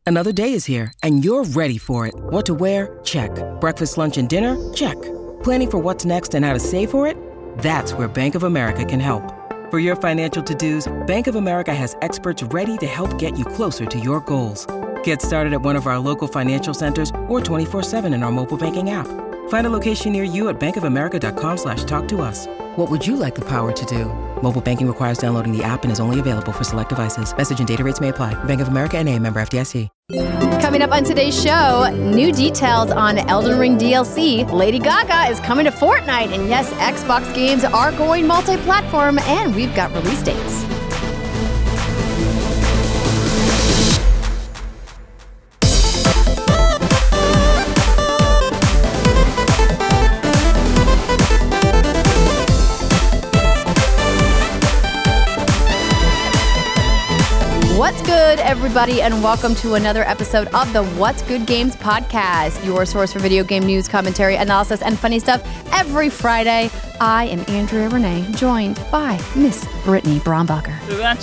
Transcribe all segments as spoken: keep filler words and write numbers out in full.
Another day is here, and you're ready for it. What to wear? Check. Breakfast, lunch, and dinner? Check. Planning for what's next and how to save for it? That's where Bank of America can help. For your financial to-dos, Bank of America has experts ready to help get you closer to your goals. Get started at one of our local financial centers or twenty-four seven in our mobile banking app. Find a location near you at bankofamerica.com slash talk to us. What would you like the power to do? Mobile banking requires downloading the app and is only available for select devices. Message and data rates may apply. Bank of America N A, member F D I C. Coming up on today's show, new details on Elden Ring D L C. Lady Gaga is coming to Fortnite. And yes, Xbox games are going multi-platform, and we've got release dates. What's good, everybody, and welcome to another episode of the What's Good Games podcast, your source for video game news, commentary, analysis, and funny stuff every Friday. I am Andrea Renee, joined by Miss Brittany Brombacher.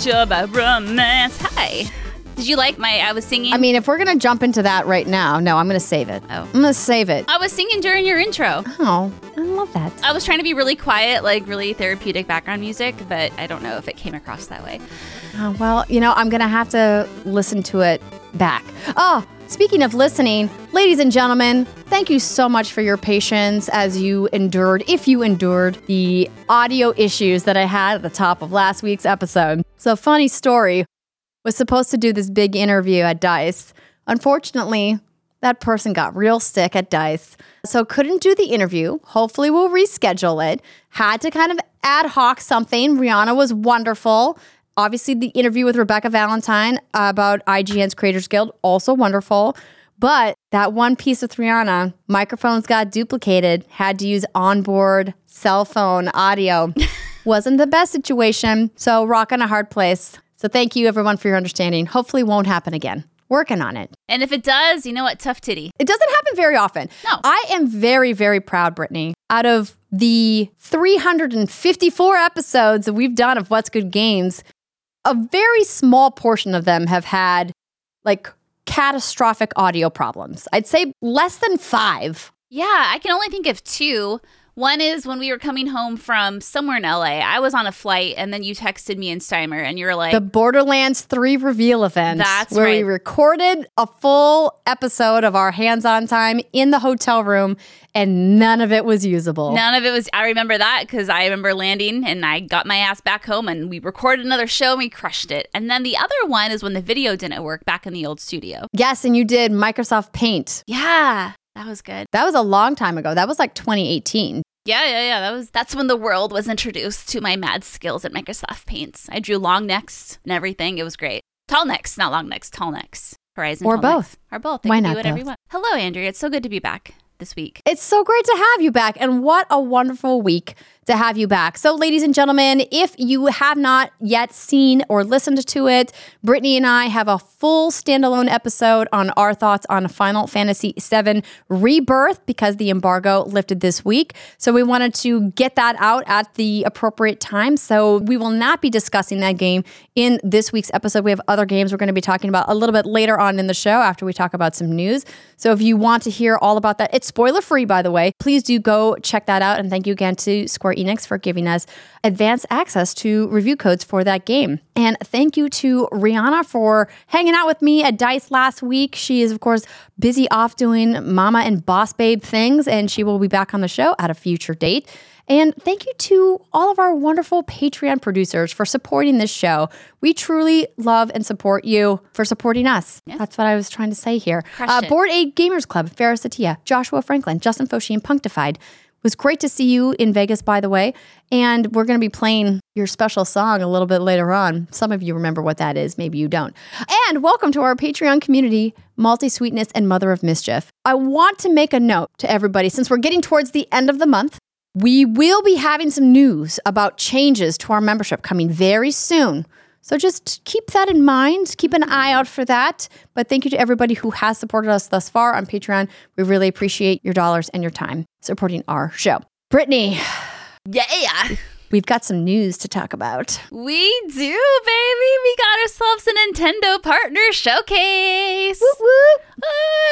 Hi. Did you like my, I was singing? I mean, if we're going to jump into that right now, no, I'm going to save it. Oh. I'm going to save it. I was singing during your intro. Oh, I love that. I was trying to be really quiet, like really therapeutic background music, but I don't know if it came across that way. Oh, well, you know, I'm going to have to listen to it back. Oh, speaking of listening, ladies and gentlemen, thank you so much for your patience as you endured, if you endured, the audio issues that I had at the top of last week's episode. So, funny story, was supposed to do this big interview at DICE. Unfortunately, that person got real sick at DICE, so couldn't do the interview. Hopefully we'll reschedule it. Had to kind of ad hoc something. Rihanna was wonderful. Obviously, the interview with Rebecca Valentine about I G N's Creators Guild, also wonderful. But that one piece with Rihanna, microphones got duplicated, had to use onboard cell phone audio. Wasn't the best situation, so rocking a hard place. So thank you, everyone, for your understanding. Hopefully won't happen again. Working on it. And if it does, you know what? Tough titty. It doesn't happen very often. No. I am very, very proud, Brittany. Out of the three hundred fifty-four episodes that we've done of What's Good Games, a very small portion of them have had, like, catastrophic audio problems. I'd say less than five. Yeah, I can only think of two. One is when we were coming home from somewhere in L A. I was on a flight, and then you texted me and Steimer, and you were like... The Borderlands three reveal event. That's where right. we recorded a full episode of our hands-on time in the hotel room, and none of it was usable. None of it was... I remember that, because I remember landing, and I got my ass back home, and we recorded another show, and we crushed it. And then the other one is when the video didn't work back in the old studio. Yes, and you did Microsoft Paint. Yeah, that was good. That was a long time ago. That was like twenty eighteen. Yeah, yeah, yeah. That was that's when the world was introduced to my mad skills at Microsoft Paint. I drew long necks and everything. It was great. Tall necks, not long necks, tall necks. Horizon. Or both. Necks. Or both. They Why can not do whatever both? you want. Hello, Andrea. It's so good to be back this week. It's so great to have you back, and what a wonderful week to have you back. So, ladies and gentlemen, if you have not yet seen or listened to it, Brittany and I have a full standalone episode on our thoughts on Final Fantasy seven Rebirth because the embargo lifted this week. So we wanted to get that out at the appropriate time. So we will not be discussing that game in this week's episode. We have other games we're going to be talking about a little bit later on in the show after we talk about some news. So if you want to hear all about that, it's spoiler free, by the way. Please do go check that out. And thank you again to Square Enix for giving us advanced access to review codes for that game. And thank you to Rihanna for hanging out with me at DICE last week. She is, of course, busy off doing mama and boss babe things, and she will be back on the show at a future date. And thank you to all of our wonderful Patreon producers for supporting this show. We truly love and support you for supporting us. Yeah. That's what I was trying to say here. Uh, Board Aid Gamers Club, Farrah Satia, Joshua Franklin, Justin Foshi, and Punctified. It was great to see you in Vegas, by the way. And we're going to be playing your special song a little bit later on. Some of you remember what that is. Maybe you don't. And welcome to our Patreon community, Multi-Sweetness and Mother of Mischief. I want to make a note to everybody, since we're getting towards the end of the month, we will be having some news about changes to our membership coming very soon. So just keep that in mind. Keep an eye out for that. But thank you to everybody who has supported us thus far on Patreon. We really appreciate your dollars and your time supporting our show. Brittany. Yeah. We've got some news to talk about. We do, baby. We got ourselves a Nintendo Partner Showcase. Woo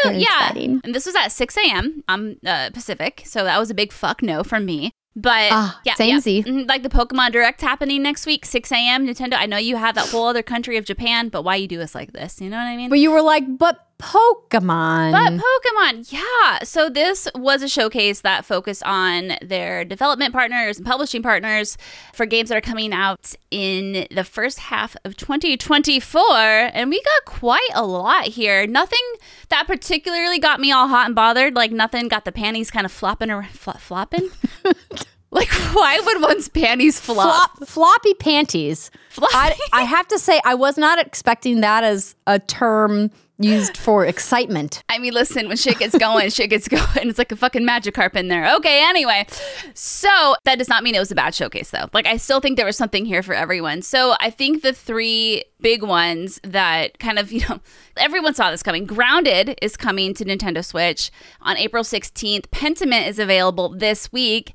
Very yeah. exciting. And this was at six a.m. um, uh, Pacific, so that was a big fuck no from me. But uh, yeah, samey. yeah. Like the Pokemon Direct happening next week, six a.m. Nintendo. I know you have that whole other country of Japan, but why you do us like this? You know what I mean? But you were like, but Pokemon. But Pokemon, yeah. So this was a showcase that focused on their development partners and publishing partners for games that are coming out in the first half of twenty twenty-four. And we got quite a lot here. Nothing that particularly got me all hot and bothered. Like nothing got the panties kind of flopping or fl- flopping. Like, why would one's panties flop? Flop, floppy panties. Floppy. I, I have to say, I was not expecting that as a term used for excitement. I mean, listen, when shit gets going, shit gets going. It's like a fucking Magikarp in there. Okay, anyway. So that does not mean it was a bad showcase, though. Like, I still think there was something here for everyone. So I think the three big ones that kind of, you know, everyone saw this coming. Grounded is coming to Nintendo Switch on April sixteenth. Pentiment is available this week.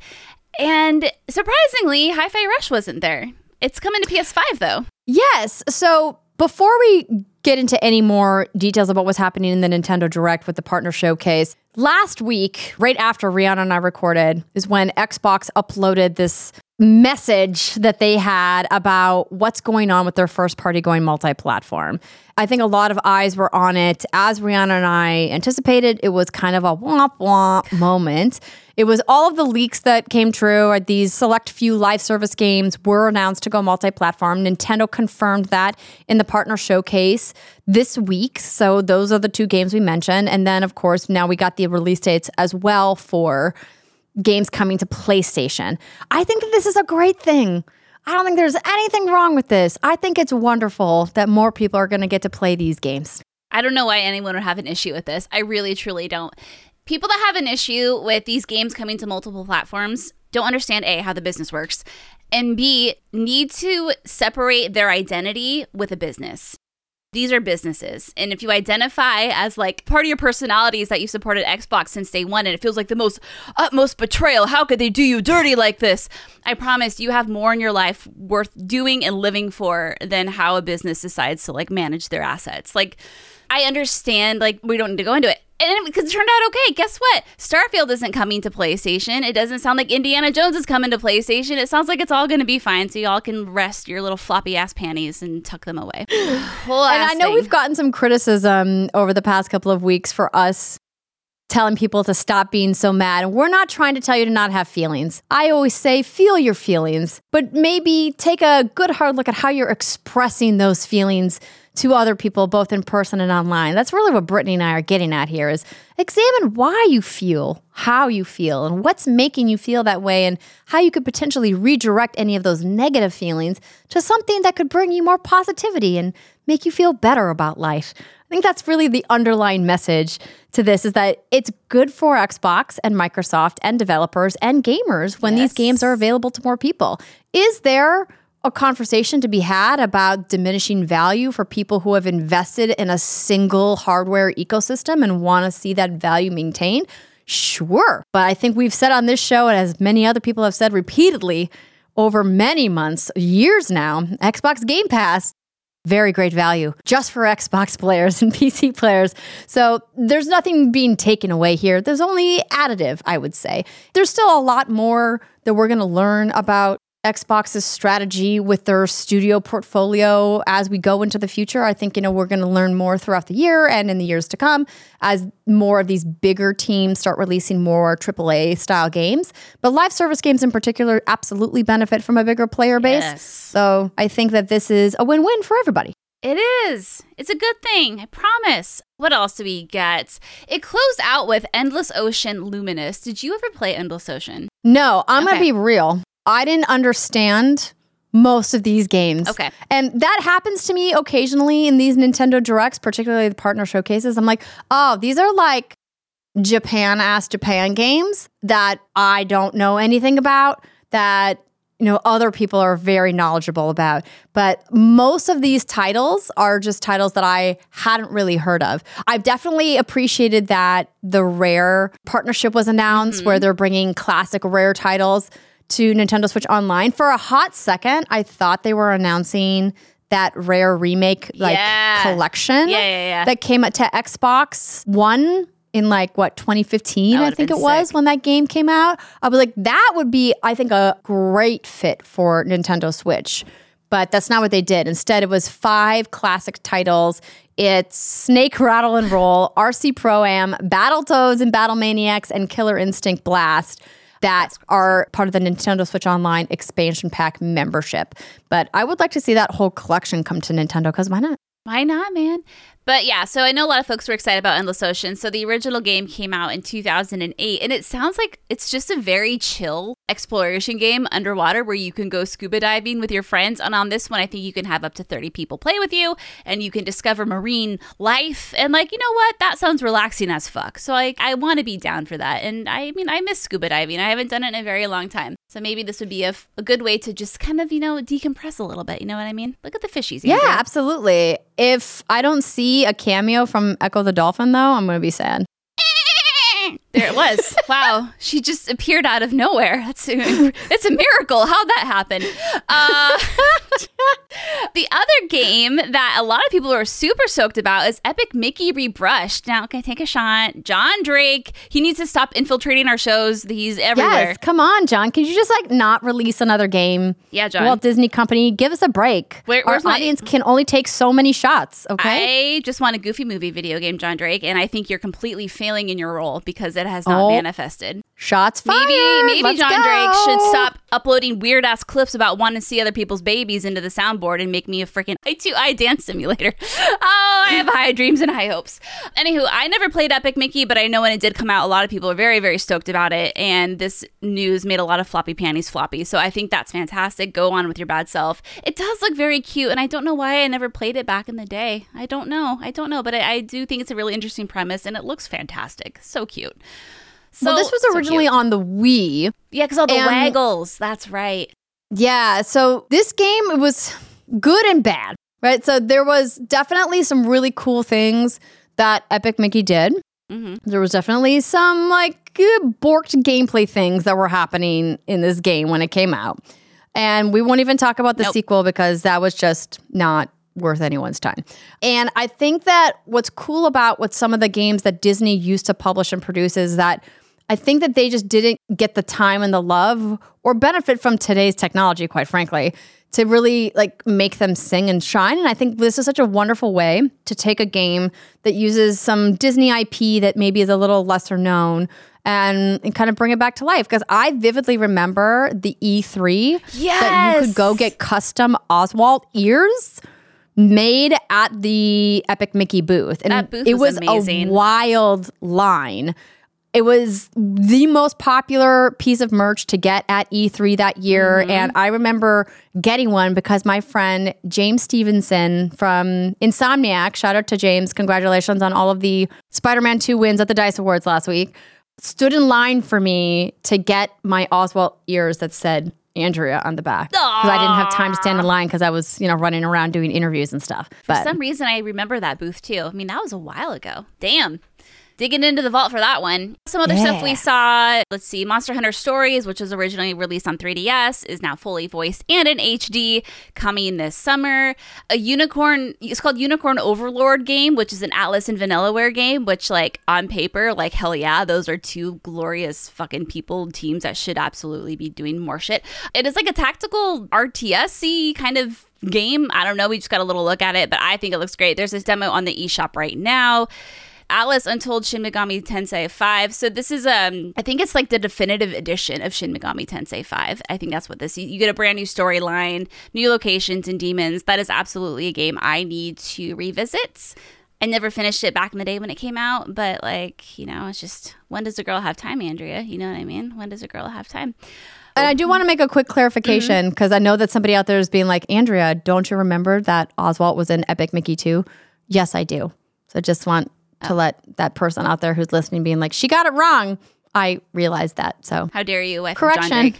And surprisingly, Hi-Fi Rush wasn't there. It's coming to P S five, though. Yes. So before we get into any more details about what's happening in the Nintendo Direct with the partner showcase, last week, right after Rihanna and I recorded, is when Xbox uploaded this message that they had about what's going on with their first party going multi-platform. I think a lot of eyes were on it. As Rihanna and I anticipated, it was kind of a womp womp moment. It was all of the leaks that came true. These select few live service games were announced to go multi-platform. Nintendo confirmed that in the partner showcase this week. So those are the two games we mentioned. And then, of course, now we got the release dates as well for games coming to PlayStation. I think that this is a great thing. I don't think there's anything wrong with this. I think it's wonderful that more people are going to get to play these games. I don't know why anyone would have an issue with this. I really, truly don't. People that have an issue with these games coming to multiple platforms don't understand, A, how the business works, and B, need to separate their identity with a business. These are businesses. And if you identify as like part of your personality is that you supported Xbox since day one and it feels like the most utmost betrayal, how could they do you dirty like this? I promise you have more in your life worth doing and living for than how a business decides to like manage their assets. Like, I understand, like, we don't need to go into it. And because it turned out okay. Guess what? Starfield isn't coming to PlayStation. It doesn't sound like Indiana Jones is coming to PlayStation. It sounds like it's all going to be fine. So y'all can rest your little floppy ass panties and tuck them away. Whole and ass I know thing. we've gotten some criticism over the past couple of weeks for us telling people to stop being so mad. And we're not trying to tell you to not have feelings. I always say, feel your feelings, but maybe take a good hard look at how you're expressing those feelings to other people, both in person and online. That's really what Brittany and I are getting at here, is examine why you feel, how you feel, and what's making you feel that way, and how you could potentially redirect any of those negative feelings to something that could bring you more positivity and make you feel better about life. I think that's really the underlying message to this, is that it's good for Xbox and Microsoft and developers and gamers when Yes. these games are available to more people. Is there a conversation to be had about diminishing value for people who have invested in a single hardware ecosystem and want to see that value maintained? Sure. But I think we've said on this show, and as many other people have said repeatedly over many months, years now, Xbox Game Pass, very great value just for Xbox players and P C players. So there's nothing being taken away here. There's only additive, I would say. There's still a lot more that we're going to learn about Xbox's strategy with their studio portfolio as we go into the future. I think, you know, we're going to learn more throughout the year and in the years to come as more of these bigger teams start releasing more triple A style games. But live service games in particular absolutely benefit from a bigger player base. Yes. So I think that this is a win-win for everybody. It is. It's a good thing. I promise. What else do we get? It closed out with Endless Ocean Luminous. Did you ever play Endless Ocean? No, I'm Okay. going to be real. I didn't understand most of these games. Okay. And that happens to me occasionally in these Nintendo Directs, particularly the partner showcases. I'm like, oh, these are like Japan-ass Japan games that I don't know anything about, that, you know, other people are very knowledgeable about. But most of these titles are just titles that I hadn't really heard of. I've definitely appreciated that the Rare partnership was announced, mm-hmm. where they're bringing classic Rare titles to Nintendo Switch Online. For a hot second, I thought they were announcing that Rare remake like Yeah. collection Yeah, yeah, yeah. that came to Xbox One in like what twenty fifteen, That I would've think it been was sick. when that game came out. I was like, that would be, I think, a great fit for Nintendo Switch. But that's not what they did. Instead, it was five classic titles. It's Snake, Rattle, and Roll, R C Pro-Am, Battletoads and Battle Maniacs, and Killer Instinct Blast that are part of the Nintendo Switch Online expansion pack membership. But I would like to see that whole collection come to Nintendo, because why not? Why not, man? But yeah, so I know a lot of folks were excited about Endless Ocean. So the original game came out in two thousand eight, and it sounds like it's just a very chill exploration game underwater where you can go scuba diving with your friends. And on this one, I think you can have up to thirty people play with you, and you can discover marine life. And like, you know what? That sounds relaxing as fuck. So like, I want to be down for that. And I mean, I miss scuba diving. I haven't done it in a very long time. So maybe this would be a, a good way to just kind of, you know, decompress a little bit. You know what I mean? Look at the fishies. Yeah, Andrea. absolutely. If I don't see a cameo from Echo the Dolphin, though, I'm going to be sad. There it was. Wow. She just appeared out of nowhere. That's a, it's a miracle. How'd that happen? Uh, the other game that a lot of people are super stoked about is Epic Mickey Rebrushed. Now, can I take a shot? John Drake, he needs to stop infiltrating our shows. He's everywhere. Yes, come on, John. Can you just like not release another game? Yeah, John. Walt Disney Company, give us a break. Where- Our where's my- audience can only take so many shots, okay? I just want a Goofy movie video game, John Drake, and I think you're completely failing in your role because it has not Oh. manifested. Shots fired. Maybe maybe Let's John go. Drake should stop uploading weird ass clips about wanting to see other people's babies into the soundboard and make me a freaking I two I dance simulator. Oh, I have high dreams and high hopes. Anywho, I never played Epic Mickey, but I know when it did come out, a lot of people were very, very stoked about it. And this news made a lot of floppy panties floppy. So I think that's fantastic. Go on with your bad self. It does look very cute. And I don't know why I never played it back in the day. I don't know. I don't know. But I, I do think it's a really interesting premise and it looks fantastic. So cute. So, Well, this was so originally cute. on the Wii. Yeah, because all the and- waggles. That's right. Yeah, so this game, it was good and bad, right? So there was definitely some really cool things that Epic Mickey did. Mm-hmm. There was definitely some like uh, borked gameplay things that were happening in this game when it came out. And we won't even talk about the Nope. sequel because that was just not worth anyone's time. And I think that what's cool about what some of the games that Disney used to publish and produce is that I think that they just didn't get the time and the love or benefit from today's technology, quite frankly, to really like make them sing and shine. And I think this is such a wonderful way to take a game that uses some Disney I P that maybe is a little lesser known and, and kind of bring it back to life. Because I vividly remember the E three that you Yes! could go get custom Oswald ears made at the Epic Mickey booth. And That booth it was was amazing. a wild line. It was the most popular piece of merch to get at E three that year. Mm-hmm. And I remember getting one because my friend James Stevenson from Insomniac, shout out to James, congratulations on all of the Spider-Man two wins at the DICE Awards last week, stood in line for me to get my Oswald ears that said Andrea on the back. Because I didn't have time to stand in line because I was, you know, running around doing interviews and stuff. For But some reason, I remember that booth too. I mean, that was a while ago. Damn. Digging into the vault for that one. Some other stuff we Yeah. saw, let's see, Monster Hunter Stories, which was originally released on three D S, is now fully voiced and in H D, coming this summer. A unicorn, it's called Unicorn Overlord game, which is an Atlas and Vanillaware game, which like on paper, like hell yeah, those are two glorious fucking people, teams that should absolutely be doing more shit. It is like a tactical R T S-y kind of game. I don't know, we just got a little look at it, but I think it looks great. There's this demo on the eShop right now. Atlas Untold Shin Megami Tensei five. So this is, um, I think it's like the definitive edition of Shin Megami Tensei five. I think that's what this, you get a brand new storyline, new locations and demons. That is absolutely a game I need to revisit. I never finished it back in the day when it came out, but like, you know, it's just, when does a girl have time, Andrea? You know what I mean? When does a girl have time? And I do want to make a quick clarification because I know that somebody out there is being like, Andrea, don't you remember that Oswald was in Epic Mickey two? Yes, I do. So I just want to let that person out there who's listening being like, she got it wrong. I realized that. So How dare you, wife of John correction. Drake.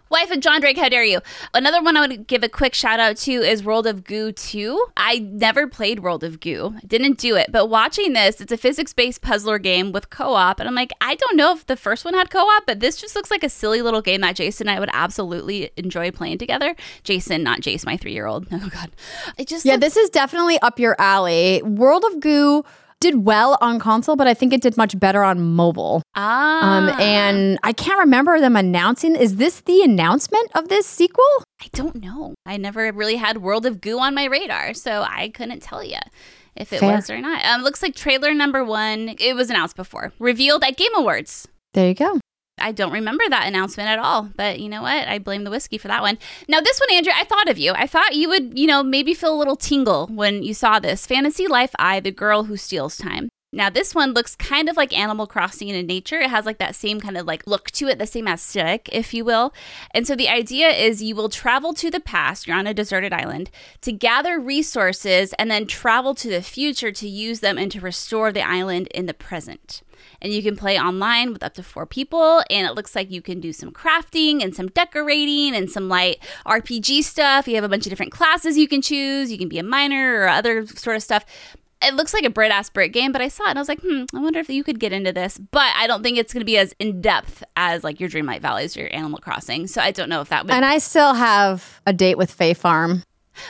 Wife of John Drake, how dare you? Another one I would give a quick shout out to is World of Goo two. I never played World of Goo. Didn't do it. But watching this, it's a physics-based puzzler game with co-op. And I'm like, I don't know if the first one had co-op, but this just looks like a silly little game that Jason and I would absolutely enjoy playing together. Jason, not Jace, my three-year-old. Oh, God. It just Yeah, looks- this is definitely up your alley. World of Goo did well on console, but I think it did much better on mobile. Ah. Um, and I can't remember them announcing. Is this the announcement of this sequel? I don't know. I never really had World of Goo on my radar, so I couldn't tell you if it Fair. was or not. Um, looks like trailer number one. It was announced before. Revealed at Game Awards. There you go. I don't remember that announcement at all, but you know what? I blame the whiskey for that one. Now, this one, Andrea, I thought of you. I thought you would, you know, maybe feel a little tingle when you saw this. Fantasy Life I, The Girl Who Steals Time. Now, this one looks kind of like Animal Crossing in nature. It has like that same kind of like look to it, the same aesthetic, if you will. And so the idea is you will travel to the past, you're on a deserted island, to gather resources and then travel to the future to use them and to restore the island in the present. And you can play online with up to four people, and it looks like you can do some crafting and some decorating and some light R P G stuff. You have a bunch of different classes you can choose. You can be a miner or other sort of stuff. It looks like a Brit-ass Brit game, but I saw it and I was like, hmm, I wonder if you could get into this. But I don't think it's going to be as in-depth as like your Dreamlight Valleys or your Animal Crossing. So I don't know if that would... And I still have a date with Fae Farm.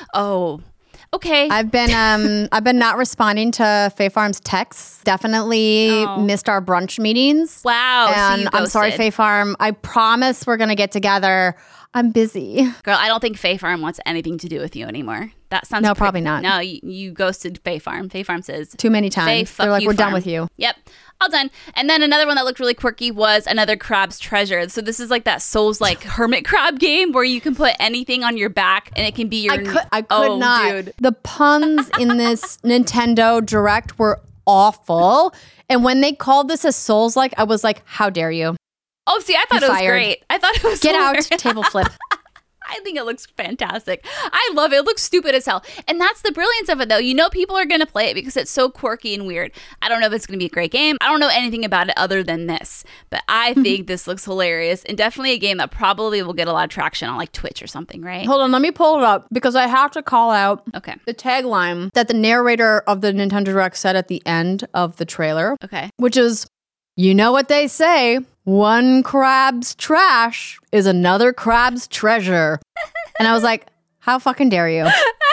Oh, okay. I've been um I've been not responding to Fae Farm's texts. Definitely Oh. missed our brunch meetings. Wow. so And you I'm sorry, ghosted. Fae Farm. I promise we're gonna get together. I'm busy. Girl, I don't think Fae Farm wants anything to do with you anymore. That sounds No, pretty- probably not. No, you, you ghosted Fae Farm. Fae Farm says Too many Fae, times. fuck They're like, you, we're done farm." with you. Yep, all done. And then another one that looked really quirky was another Crab's Treasure. So this is like that Souls-like hermit crab game where you can put anything on your back and it can be your. I could I could oh, not. Dude. The puns in this Nintendo Direct were awful. And when they called this a Souls like, I was like, how dare you? Oh, see, I thought You're it was fired. great. I thought it was Get out, hilarious. table flip. I think it looks fantastic. I love it. It looks stupid as hell. And that's the brilliance of it, though. You know people are going to play it because it's so quirky and weird. I don't know if it's going to be a great game. I don't know anything about it other than this. But I think this looks hilarious and definitely a game that probably will get a lot of traction on like Twitch or something, right? Hold on, let me pull it up because I have to call out Okay. the tagline that the narrator of the Nintendo Direct said at the end of the trailer, Okay. which is, you know what they say, one crab's trash is another crab's treasure. And I was like, how fucking dare you? I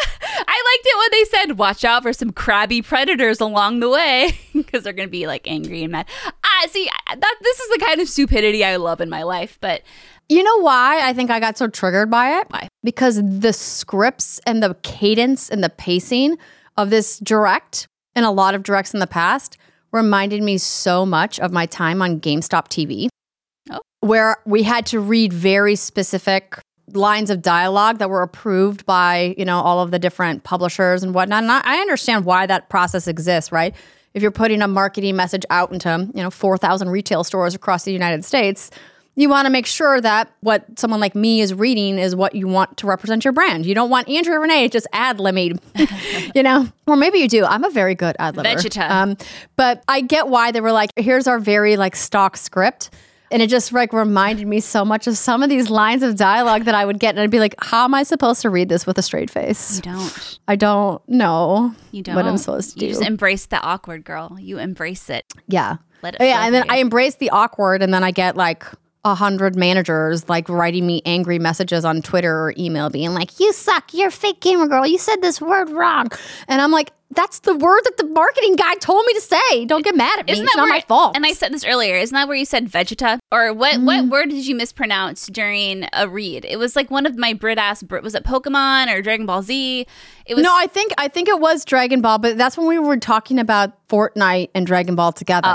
liked it when they said, watch out for some crabby predators along the way because they're going to be like angry and mad. Ah, see, that this is the kind of stupidity I love in my life. But You know why I think I got so triggered by it? Why? Because the scripts and the cadence and the pacing of this direct and a lot of directs in the past reminded me so much of my time on GameStop T V. Oh. Where we had to read very specific lines of dialogue that were approved by, you know, all of the different publishers and whatnot. And I I understand why that process exists, right? If you're putting a marketing message out into, you know, four thousand retail stores across the United States, you want to make sure that what someone like me is reading is what you want to represent your brand. You don't want Andrea Renee just ad-libbing, you know? Or maybe you do. I'm a very good ad-libber. Vegeta. Um, but I get why they were like, here's our very like stock script. And it just like reminded me so much of some of these lines of dialogue that I would get. And I'd be like, how am I supposed to read this with a straight face? you don't. I don't know You don't. what I'm supposed to You do. just embrace the awkward, girl. You embrace it. Yeah. Let it Oh, yeah. flow And then through I you. embrace the awkward, and then I get like a hundred managers like writing me angry messages on Twitter or email being like, you suck, you're a fake gamer girl, you said this word wrong. And I'm like, that's the word that the marketing guy told me to say. Don't get mad at me. Isn't It's that not where, my fault. And I said this earlier. Isn't that where you said Vegeta? Or what? Mm. What word did you mispronounce during a read? It was like one of my Brit ass. Brit, was it Pokemon or Dragon Ball Z? It was. No, I think I think it was Dragon Ball, but that's when we were talking about Fortnite and Dragon Ball together.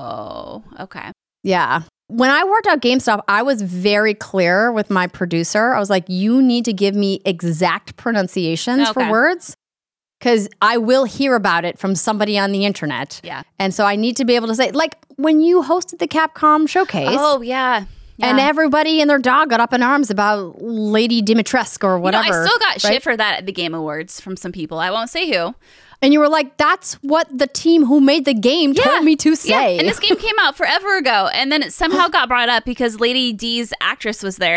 Oh, okay. Yeah. When I worked at GameStop, I was very clear with my producer. I was like, you need to give me exact pronunciations Okay. for words because I will hear about it from somebody on the internet. Yeah. And so I need to be able to say, like when you hosted the Capcom showcase Oh yeah. Yeah. and everybody and their dog got up in arms about Lady Dimitrescu or You know, whatever. I still got right? shit for that at the Game Awards from some people. I won't say who. And you were like, that's what the team who made the game told me to say. Yeah. And this game came out forever ago, and then it somehow got brought up because Lady D's actress was there.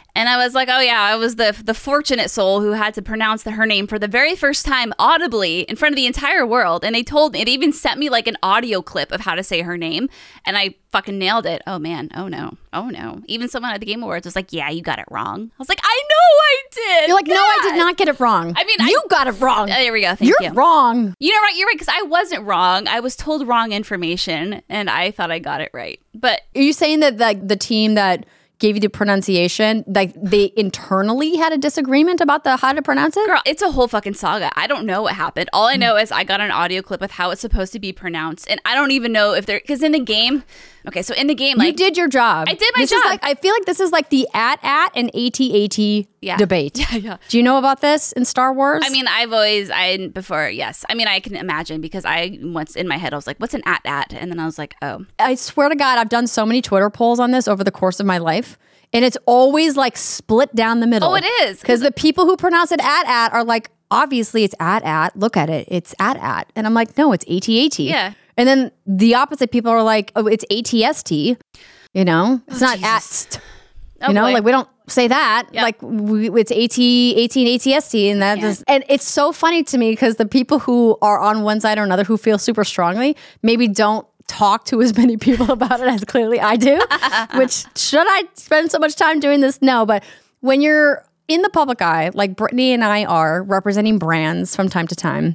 And I was like, oh yeah, I was the the fortunate soul who had to pronounce the, her name for the very first time audibly in front of the entire world. And they told me, it even sent me like an audio clip of how to say her name. And I fucking nailed it. Oh man, oh no, oh no. Even someone at the Game Awards was like, yeah, you got it wrong. I was like, I know I did. You're like, God. no, I did not get it wrong. I mean, you I, got it wrong. Uh, there we go. Thank you're you. wrong. You know, right? You're right, because I wasn't wrong. I was told wrong information, and I thought I got it right. But are you saying that like the team that gave you the pronunciation, like they internally had a disagreement about the how to pronounce it? girl, it's a whole fucking saga. I don't know what happened. All I know is I got an audio clip with how it's supposed to be pronounced, and I don't even know if they're because in the game. Okay, so in the game, like you did your job. I did my this job. Is like, I feel like this is like the at at and AT-AT Yeah. debate. Yeah, yeah. Do you know about this in Star Wars? I mean, I've always, I before, yes. I mean, I can imagine because I once in my head, I was like, what's an at at? And then I was like, oh. I swear to God, I've done so many Twitter polls on this over the course of my life. And it's always like split down the middle. Oh, it is. Because the people who pronounce it at at are like, obviously it's at at. Look at it. It's at at. And I'm like, no, it's AT-AT. Yeah. And then the opposite people are like, oh, it's A T S T. You know, it's Oh, not Jesus. at. St. Oh, You know, boy. like we don't say that. Yep. Like we, it's AT, AT and A T S T. And that Yeah. just, and it's so funny to me because the people who are on one side or another who feel super strongly maybe don't talk to as many people about it as clearly I do, which should I spend so much time doing this? No, but when you're in the public eye, like Brittany and I are representing brands from time to time,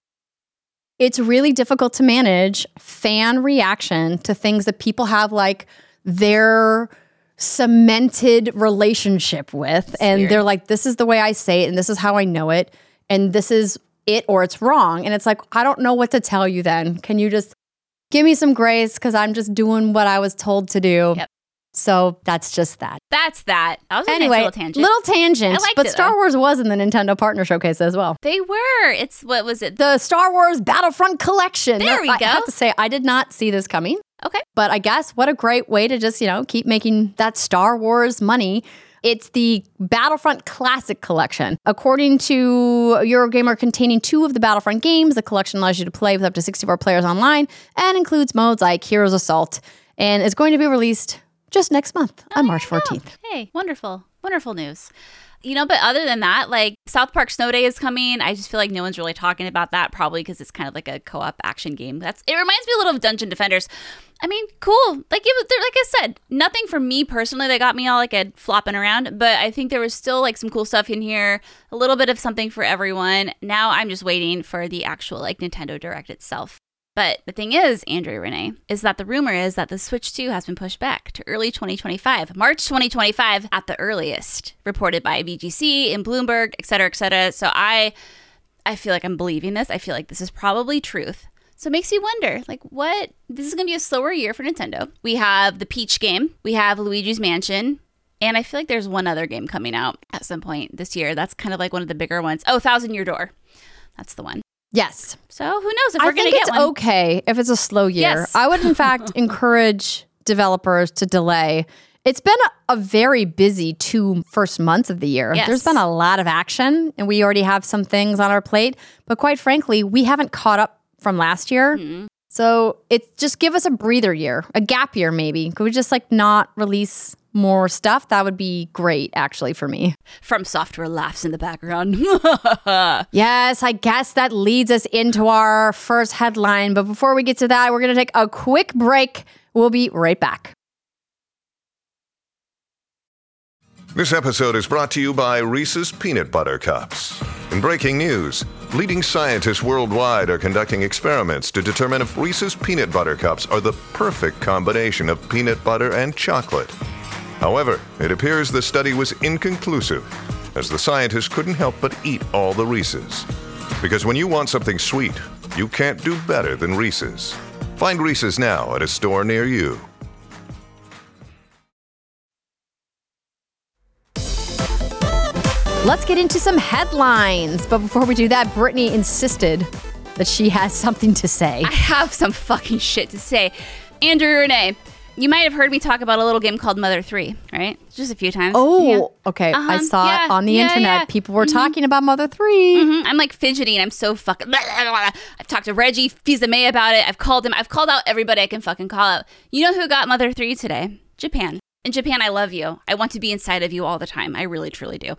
it's really difficult to manage fan reaction to things that people have like their cemented relationship with. And weird. they're like, this is the way I say it and this is how I know it. And this is it or it's wrong. And it's like, I don't know what to tell you then. Can you just give me some grace because I'm just doing what I was told to do. Yep. So that's just that. That's that. That was a Anyway, nice little tangent. little tangent. I liked but it, Star though. Wars was in the Nintendo Partner Showcase as well. They were. It's, what was it? The Star Wars Battlefront Collection. There we I go. have to say, I did not see this coming. Okay. But I guess what a great way to just, you know, keep making that Star Wars money. It's the Battlefront Classic Collection. According to Eurogamer, containing two of the Battlefront games, the collection allows you to play with up to sixty-four players online and includes modes like Heroes Assault and is going to be released just next month on March fourteenth. Hey, wonderful. Wonderful news. You know, but other than that, like South Park Snow Day is coming. I just feel like no one's really talking about that, probably because it's kind of like a co-op action game. That's it reminds me a little of Dungeon Defenders. I mean, cool. Like it was, like I said, nothing for me personally that got me all like a flopping around. But I think there was still like some cool stuff in here, a little bit of something for everyone. Now I'm just waiting for the actual like Nintendo Direct itself. But the thing is, Andrea Renee, is that the rumor is that the Switch two has been pushed back to early twenty twenty-five, March twenty twenty-five at the earliest, reported by V G C and Bloomberg, et cetera, et cetera. So I, I feel like I'm believing this. I feel like this is probably truth. So it makes you wonder, like, what? This is going to be a slower year for Nintendo. We have the Peach game. We have Luigi's Mansion. And I feel like there's one other game coming out at some point this year. That's kind of like one of the bigger ones. Oh, Thousand Year Door. That's the one. Yes. So who knows if I we're going think to it's get one. okay if it's a slow year. Yes. I would, in fact, encourage developers to delay. It's been a, a very busy two first months of the year. Yes. There's been a lot of action, and we already have some things on our plate. But quite frankly, we haven't caught up from last year. Mm-hmm. So it just give us a breather year, a gap year maybe. Could we just like not release more stuff? That would be great, actually, for me. From Software laughs in the background. Yes, I guess that leads us into our first headline. But before we get to that, we're going to take a quick break. We'll be right back. This episode is brought to you by Reese's Peanut Butter Cups. In breaking news, leading scientists worldwide are conducting experiments to determine if Reese's Peanut Butter Cups are the perfect combination of peanut butter and chocolate. However, it appears the study was inconclusive, as the scientists couldn't help but eat all the Reese's. Because when you want something sweet, you can't do better than Reese's. Find Reese's now at a store near you. Let's get into some headlines. But before we do that, Brittany insisted that she has something to say. I have some fucking shit to say. Andrew Renee, you might have heard me talk about a little game called Mother three, right? Just a few times. Oh, Yeah. okay. I Uh-huh. saw Yeah, it on the yeah, internet. yeah. People were talking about Mother three. Mhm. I'm like fidgeting. I'm so fucking. I've talked to Reggie Fils-Aimé about it. I've called him. I've called out everybody I can fucking call out. You know who got Mother three today? Japan. In Japan, I love you. I want to be inside of you all the time. I really, truly do.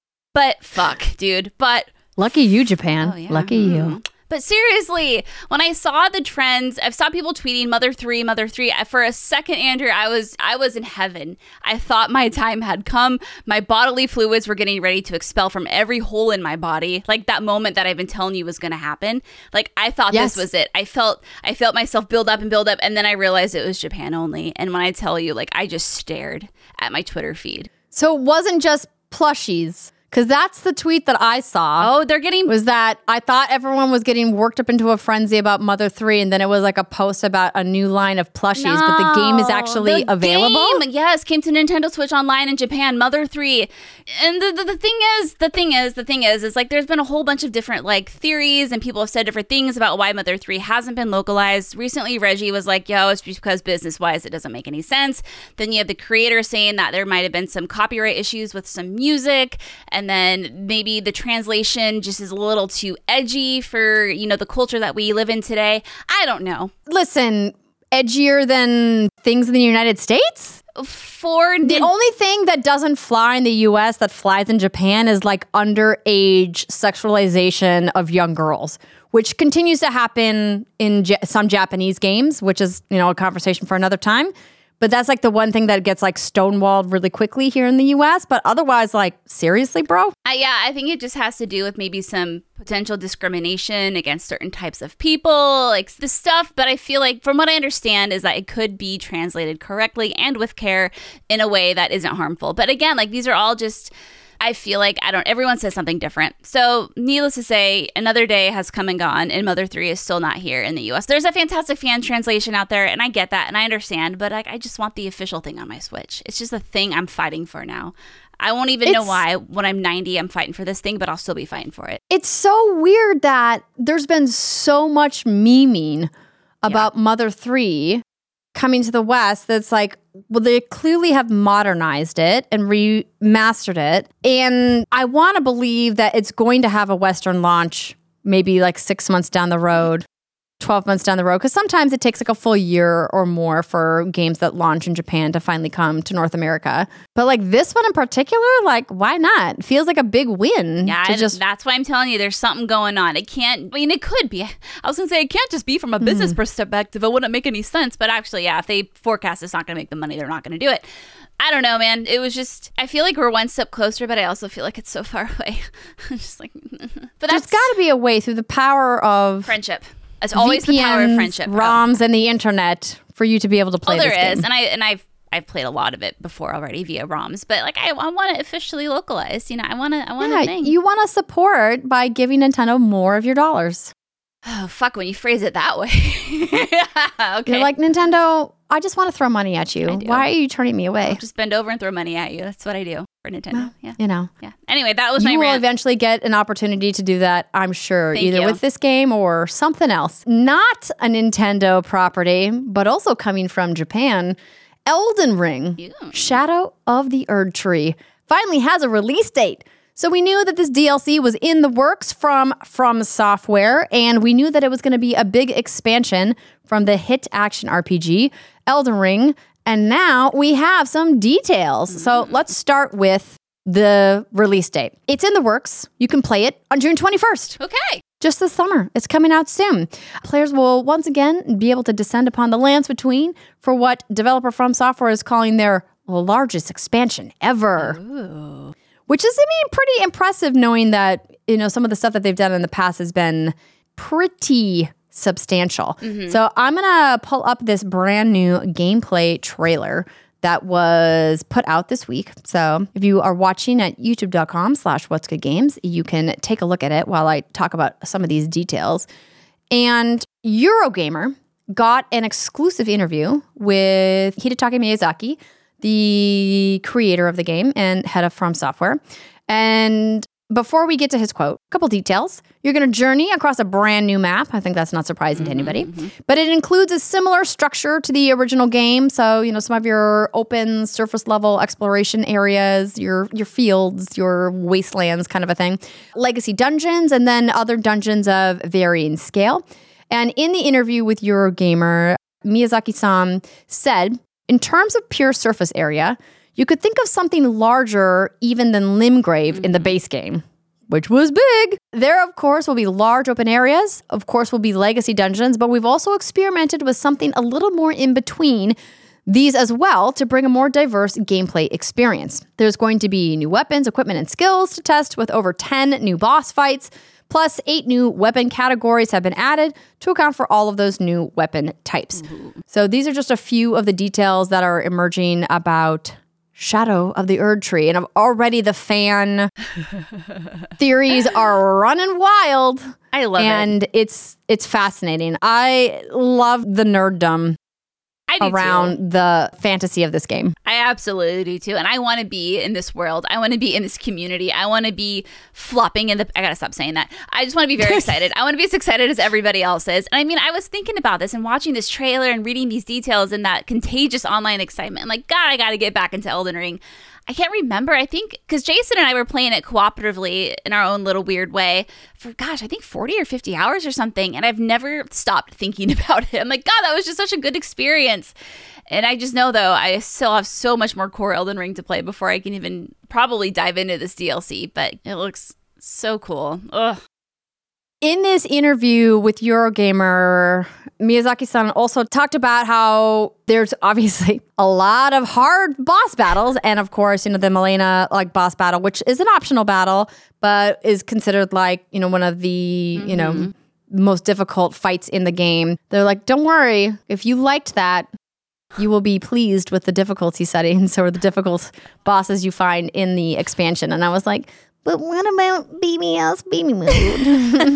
But fuck, dude. But lucky you, Japan. Oh, yeah. Lucky you. But seriously, when I saw the trends, I've saw people tweeting Mother three, Mother three. For a second, Andrew, I was I was in heaven. I thought my time had come. My bodily fluids were getting ready to expel from every hole in my body. Like that moment that I've been telling you was going to happen. Like I thought yes. this was it. I felt I felt myself build up and build up, and then I realized it was Japan only. And when I tell you, like I just stared at my Twitter feed. So it wasn't just plushies. Because that's the tweet that I saw. Oh, they're getting... Was that I thought everyone was getting worked up into a frenzy about Mother three, and then it was like a post about a new line of plushies, no, but the game is actually the available? Game, yes, came to Nintendo Switch Online in Japan, Mother three. And the, the, the thing is, the thing is, the thing is, is like there's been a whole bunch of different like theories, and people have said different things about why Mother three hasn't been localized. Recently, Reggie was like, yo, it's just because business-wise it doesn't make any sense. Then you have the creator saying that there might have been some copyright issues with some music, and then maybe Maybe the translation just is a little too edgy for, you know, the culture that we live in today. I don't know. Listen, edgier than things in the United States? For the only thing that doesn't fly in the U S that flies in Japan is like underage sexualization of young girls, which continues to happen in ja- some Japanese games, which is, you know, a conversation for another time. But that's like the one thing that gets like stonewalled really quickly here in the U S. But otherwise, like, seriously, bro? Uh, yeah, I think it just has to do with maybe some potential discrimination against certain types of people, like this stuff. But I feel like from what I understand is that it could be translated correctly and with care in a way that isn't harmful. But again, like these are all just... I feel like, I don't, everyone says something different. So needless to say, another day has come and gone and Mother three is still not here in the U S. There's a fantastic fan translation out there and I get that and I understand, but like, I just want the official thing on my Switch. It's just a thing I'm fighting for now. I won't even it's, know why when I'm ninety, I'm fighting for this thing, but I'll still be fighting for it. It's so weird that there's been so much memeing about yeah. Mother three coming to the West that's like, well, they clearly have modernized it and remastered it. And I want to believe that it's going to have a Western launch maybe like six months down the road, twelve months down the road. Because sometimes it takes like a full year or more for games that launch in Japan to finally come to North America. But like this one in particular, like why not? It feels like a big win. Yeah, to just that's why I'm telling you there's something going on. It can't, I mean, it could be. I was going to say it can't just be from a business mm. perspective. It wouldn't make any sense. But actually, yeah, if they forecast it's not going to make the money, they're not going to do it. I don't know, man. It was just, I feel like we're one step closer, but I also feel like it's so far away. just like, but there's got to be a way through the power of friendship. It's always V P Ns, the power of friendship. ROMs, and the internet for you to be able to play oh, there this game. is. And I and I've I've played a lot of it before already via ROMs, but like I, I want it officially localized. You know, I want to I want yeah, a thing. You want to support by giving Nintendo more of your dollars. Oh fuck! When you phrase it that way, yeah, okay. You're like, Nintendo, I just want to throw money at you. Why are you turning me away? I'll just bend over and throw money at you. That's what I do for Nintendo. Well, yeah, you know. Yeah. Anyway, that was you my will rant. eventually get an opportunity to do that, I'm sure, Thank either you. with this game or something else. Not a Nintendo property, but also coming from Japan. Elden Ring, Ew. Shadow of the Erd Tree, finally has a release date. So we knew that this D L C was in the works from From Software, and we knew that it was going to be a big expansion from the hit action R P G, Elden Ring, and now we have some details. Mm-hmm. So let's start with the release date. It's in the works. You can play it on June twenty-first. Okay. Just this summer. It's coming out soon. Players will once again be able to descend upon the lands between for what developer From Software is calling their largest expansion ever. Ooh. Which is, I mean, pretty impressive knowing that, you know, some of the stuff that they've done in the past has been pretty substantial. Mm-hmm. So I'm going to pull up this brand new gameplay trailer that was put out this week. So if you are watching at youtube.com slash what's good games, you can take a look at it while I talk about some of these details. And Eurogamer got an exclusive interview with Hidetaka Miyazaki, the creator of the game and head of From Software. And before we get to his quote, a couple details. You're going to journey across a brand new map. I think that's not surprising mm-hmm, to anybody. Mm-hmm. But it includes a similar structure to the original game. So, you know, some of your open surface level exploration areas, your your fields, your wastelands kind of a thing. Legacy dungeons, and then other dungeons of varying scale. And in the interview with Eurogamer, Miyazaki-san said In terms of pure surface area, you could think of something larger even than Limgrave mm-hmm. in the base game, which was big. There, of course, will be large open areas. Of course, will be legacy dungeons, but we've also experimented with something a little more in between these as well to bring a more diverse gameplay experience. There's going to be new weapons, equipment, and skills to test with over ten new boss fights, plus eight new weapon categories have been added to account for all of those new weapon types. Ooh. So these are just a few of the details that are emerging about Shadow of the Erd Tree. And already the fan theories are running wild. I love and it. And it's it's fascinating. I love the nerddom around too. the fantasy of this game. I absolutely do too. And I want to be in this world. I want to be in this community. I want to be flopping in the... I got to stop saying that. I just want to be very excited. I want to be as excited as everybody else is. And I mean, I was thinking about this and watching this trailer and reading these details and that contagious online excitement. I'm like, God, I got to get back into Elden Ring. I can't remember. I think because Jason and I were playing it cooperatively in our own little weird way for, gosh, I think forty or fifty hours or something. And I've never stopped thinking about it. I'm like, God, that was just such a good experience. And I just know, though, I still have so much more core Elden Ring to play before I can even probably dive into this D L C. But it looks so cool. Ugh. In this interview with Eurogamer, Miyazaki-san also talked about how there's obviously a lot of hard boss battles. And of course, you know, the Malenia like boss battle, which is an optional battle, but is considered like, you know, one of the, mm-hmm. you know, most difficult fights in the game. They're like, don't worry, if you liked that, you will be pleased with the difficulty settings or the difficult bosses you find in the expansion. And I was like, but what about B B S baby mode? What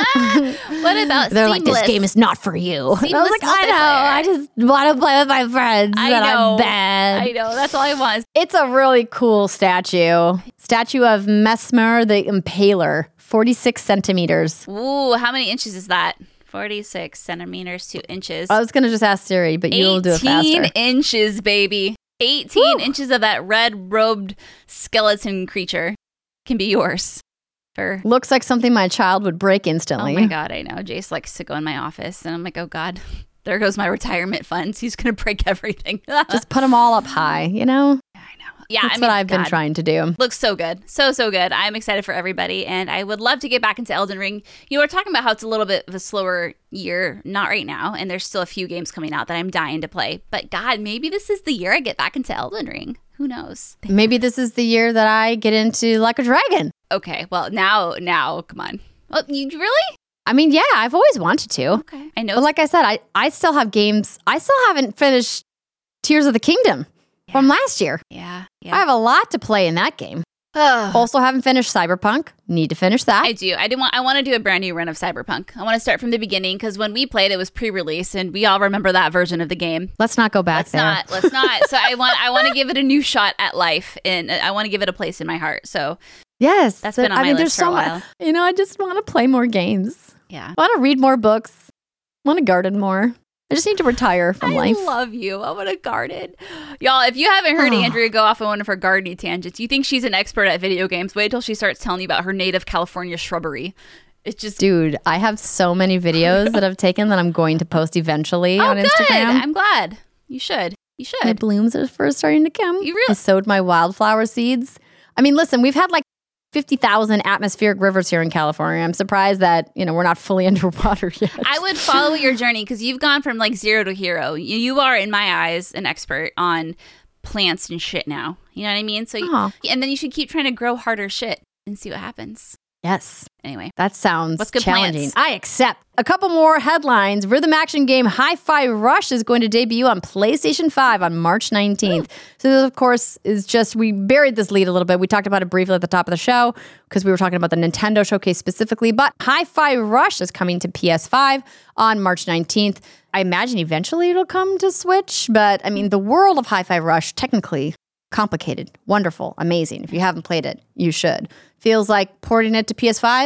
about They're seamless? Like, this game is not for you. Seamless and I was like, I know. I just want to play with my friends. I and know. I'm bad. I know. That's all I want. It's a really cool statue. Statue of Mesmer the Impaler, forty-six centimeters. Ooh, how many inches is that? forty-six centimeters to inches. I was going to just ask Siri, but you'll do it faster. eighteen inches, baby. eighteen Woo. Inches of that red-robed skeleton creature can be yours. For Looks like something my child would break instantly. Oh my God, I know. Jace likes to go in my office, and I'm like, oh God, there goes my retirement funds. He's going to break everything. Just put them all up high, you know? I know. Yeah, That's I mean, what I've God. been trying to do. Looks so good. So, so good. I'm excited for everybody, and I would love to get back into Elden Ring. You know, we're talking about how it's a little bit of a slower year. Not right now, and there's still a few games coming out that I'm dying to play. But God, maybe this is the year I get back into Elden Ring. Who knows? Maybe this is the year that I get into Like a Dragon. Okay, well, now, now, come on. Well, you really? I mean, yeah, I've always wanted to. Okay. I know. But like I said, I, I still have games. I still haven't finished Tears of the Kingdom yeah. from last year. Yeah, yeah. I have a lot to play in that game. Also haven't finished Cyberpunk. Need to finish that. I do. I do want. I want to do a brand new run of Cyberpunk. I want to start from the beginning because when we played, it was pre-release, and we all remember that version of the game. Let's not go back let's there. Not, let's not. So I want. I want to give it a new shot at life, and I want to give it a place in my heart. So yes, that's been on I my mean, list there's for so a while. much. You know, I just want to play more games. Yeah, I want to read more books. I want to garden more. I just need to retire from I life. I love you. I want to garden. Y'all, if you haven't heard oh. Andrea go off on one of her gardening tangents, you think she's an expert at video games, wait till she starts telling you about her native California shrubbery. It's just... Dude, I have so many videos that I've taken that I'm going to post eventually oh, on good. Instagram. I'm glad. You should. You should. My blooms are first starting to come. You really... I sowed my wildflower seeds. I mean, listen, we've had like fifty thousand atmospheric rivers here in California. I'm surprised that, you know, we're not fully underwater yet. I would follow your journey because you've gone from like zero to hero. You, you are, in my eyes, an expert on plants and shit now. You know what I mean? So, you, and then you should keep trying to grow harder shit and see what happens. Yes. Anyway. That sounds What's good challenging. plans? I accept. A couple more headlines. Rhythm action game Hi-Fi Rush is going to debut on PlayStation five on March nineteenth. Ooh. So this, of course, is just, we buried this lead a little bit. We talked about it briefly at the top of the show because we were talking about the Nintendo showcase specifically. But Hi-Fi Rush is coming to P S five on March nineteenth. I imagine eventually it'll come to Switch. But, I mean, the world of Hi-Fi Rush, technically complicated, wonderful, amazing. If you haven't played it, you should. Feels like porting it to P S five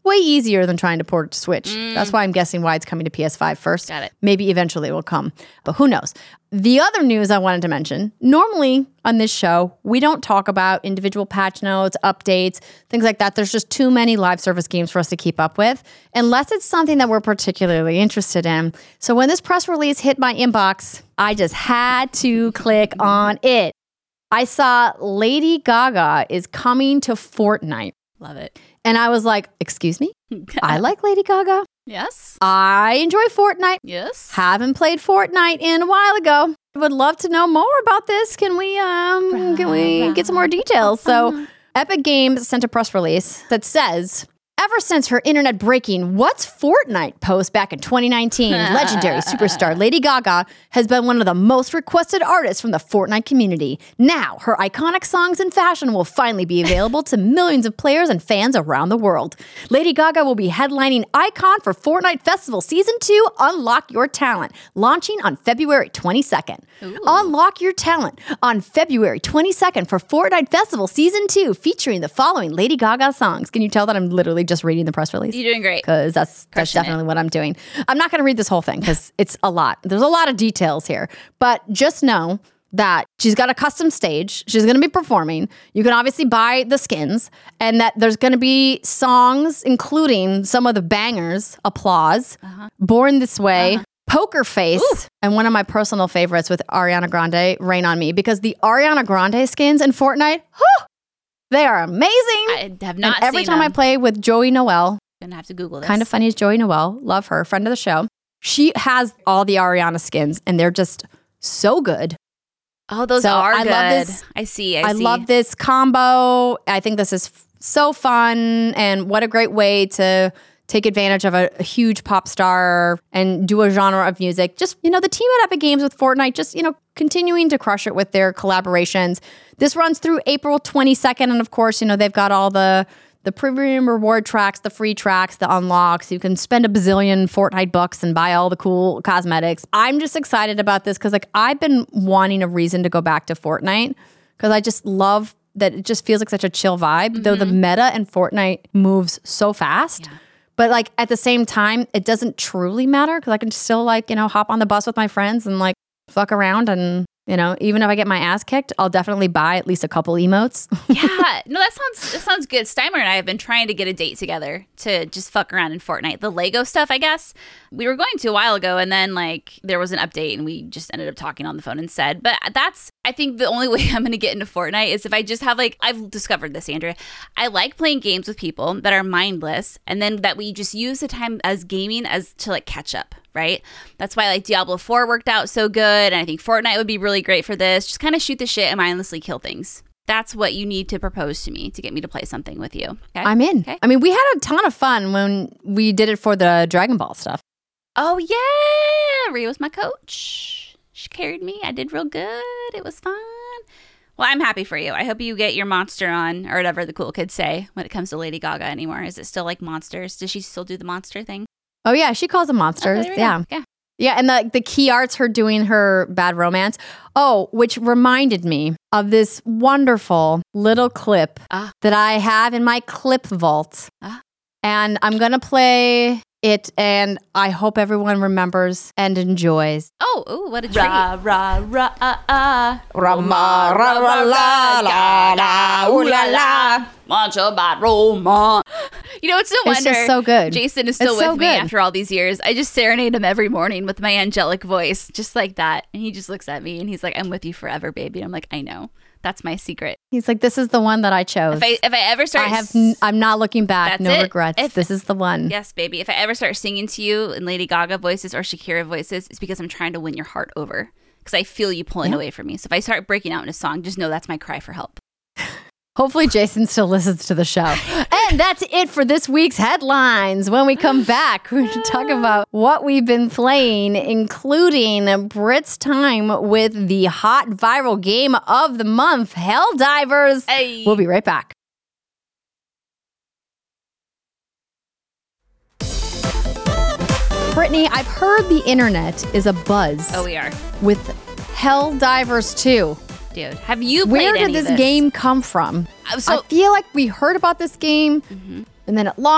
way easier than trying to port it to Switch. Mm. That's why I'm guessing why it's coming to P S five first. Got it. Maybe eventually it will come, but who knows? The other news I wanted to mention, normally on this show, we don't talk about individual patch notes, updates, things like that. There's just too many live service games for us to keep up with, unless it's something that we're particularly interested in. So when this press release hit my inbox, I just had to click on it. I saw Lady Gaga is coming to Fortnite. Love it. And I was like, excuse me? I like Lady Gaga. Yes. I enjoy Fortnite. Yes. Haven't played Fortnite in a while ago. Would love to know more about this. Can we um rah, can we rah, get some more details? So Epic Games sent a press release that says, ever since her internet breaking "What's Fortnite" post back in twenty nineteen, legendary superstar Lady Gaga has been one of the most requested artists from the Fortnite community. Now, her iconic songs and fashion will finally be available to millions of players and fans around the world. Lady Gaga will be headlining Icon for Fortnite Festival Season two, Unlock Your Talent, launching on February twenty-second. Ooh. Unlock Your Talent on February twenty-second for Fortnite Festival Season two, featuring the following Lady Gaga songs. Can you tell that I'm literally just reading the press release? You're doing great. Because that's, that's definitely it. What I'm doing. I'm not going to read this whole thing because it's a lot. There's a lot of details here. But just know that she's got a custom stage. She's going to be performing. You can obviously buy the skins. And that there's going to be songs, including some of the bangers, Applause, uh-huh. Born This Way, uh-huh. Poker Face, Ooh. And one of my personal favorites with Ariana Grande, Rain on Me. Because the Ariana Grande skins in Fortnite, whew, they are amazing. I have not and every seen time them. I play with Joey Noelle, gonna have to Google this. Kind of funny as Joey Noelle, love her, friend of the show. She has all the Ariana skins, and they're just so good. Oh, those so are I good. Love this, I see. I, I see. love this combo. I think this is f- so fun, and what a great way to take advantage of a, a huge pop star and do a genre of music. Just, you know, the team at Epic Games with Fortnite, just, you know, continuing to crush it with their collaborations. This runs through April twenty-second. And of course, you know, they've got all the, the premium reward tracks, the free tracks, the unlocks. You can spend a bazillion Fortnite bucks and buy all the cool cosmetics. I'm just excited about this because, like, I've been wanting a reason to go back to Fortnite because I just love that it just feels like such a chill vibe, mm-hmm. though the meta in Fortnite moves so fast. Yeah. But, like, at the same time, it doesn't truly matter because I can still, like, you know, hop on the bus with my friends and, like, fuck around. And, you know, even if I get my ass kicked, I'll definitely buy at least a couple emotes. Yeah. No, that sounds that sounds good. Steimer and I have been trying to get a date together to just fuck around in Fortnite. The Lego stuff, I guess. We were going to a while ago, and then, like, there was an update, and we just ended up talking on the phone instead. But that's, I think, the only way I'm going to get into Fortnite is if I just have, like, I've discovered this, Andrea. I like playing games with people that are mindless, and then that we just use the time as gaming as to, like, catch up. Right? That's why, like, Diablo four worked out so good, and I think Fortnite would be really great for this. Just kind of shoot the shit and mindlessly kill things. That's what you need to propose to me to get me to play something with you. Okay? I'm in. Okay? I mean, we had a ton of fun when we did it for the Dragon Ball stuff. Oh, yeah. Rhea was my coach. She carried me. I did real good. It was fun. Well, I'm happy for you. I hope you get your monster on, or whatever the cool kids say when it comes to Lady Gaga anymore. Is it still like monsters? Does she still do the monster thing? Oh, yeah. She calls them monsters. Okay, yeah. Yeah. Yeah. And the, the key art's her doing her Bad Romance. Oh, which reminded me of this wonderful little clip ah. that I have in my clip vault. Ah. And I'm going to play it, and I hope everyone remembers and enjoys. Oh, ooh, what a treat. Ra, ra, ra, ah, ah. Ra, ma, ra, ra, la, la, la, ooh, la, la. Much about romance. You know, it's no It's wonder just so good. Jason is still It's with so me good. after all these years. I just serenade him every morning with my angelic voice, just like that. And he just looks at me and he's like, I'm with you forever, baby. And I'm like, I know. That's my secret. He's like, this is the one that I chose. If I, if I ever start... I have, n- I'm not looking back. That's no it. regrets. If- this is the one. Yes, baby. If I ever start singing to you in Lady Gaga voices or Shakira voices, it's because I'm trying to win your heart over. Because I feel you pulling Yeah. away from me. So if I start breaking out in a song, just know that's my cry for help. Hopefully Jason still listens to the show. And that's it for this week's headlines. When we come back, we're going to talk about what we've been playing, including Brit's time with the hot viral game of the month, Helldivers. Hey. We'll be right back. Brittany, I've heard the internet is abuzz Oh, we are. with Helldivers two. Dude, have you played Where did any this of game come from? Uh, so- I feel like we heard about this game, Mm-hmm. and then it launched,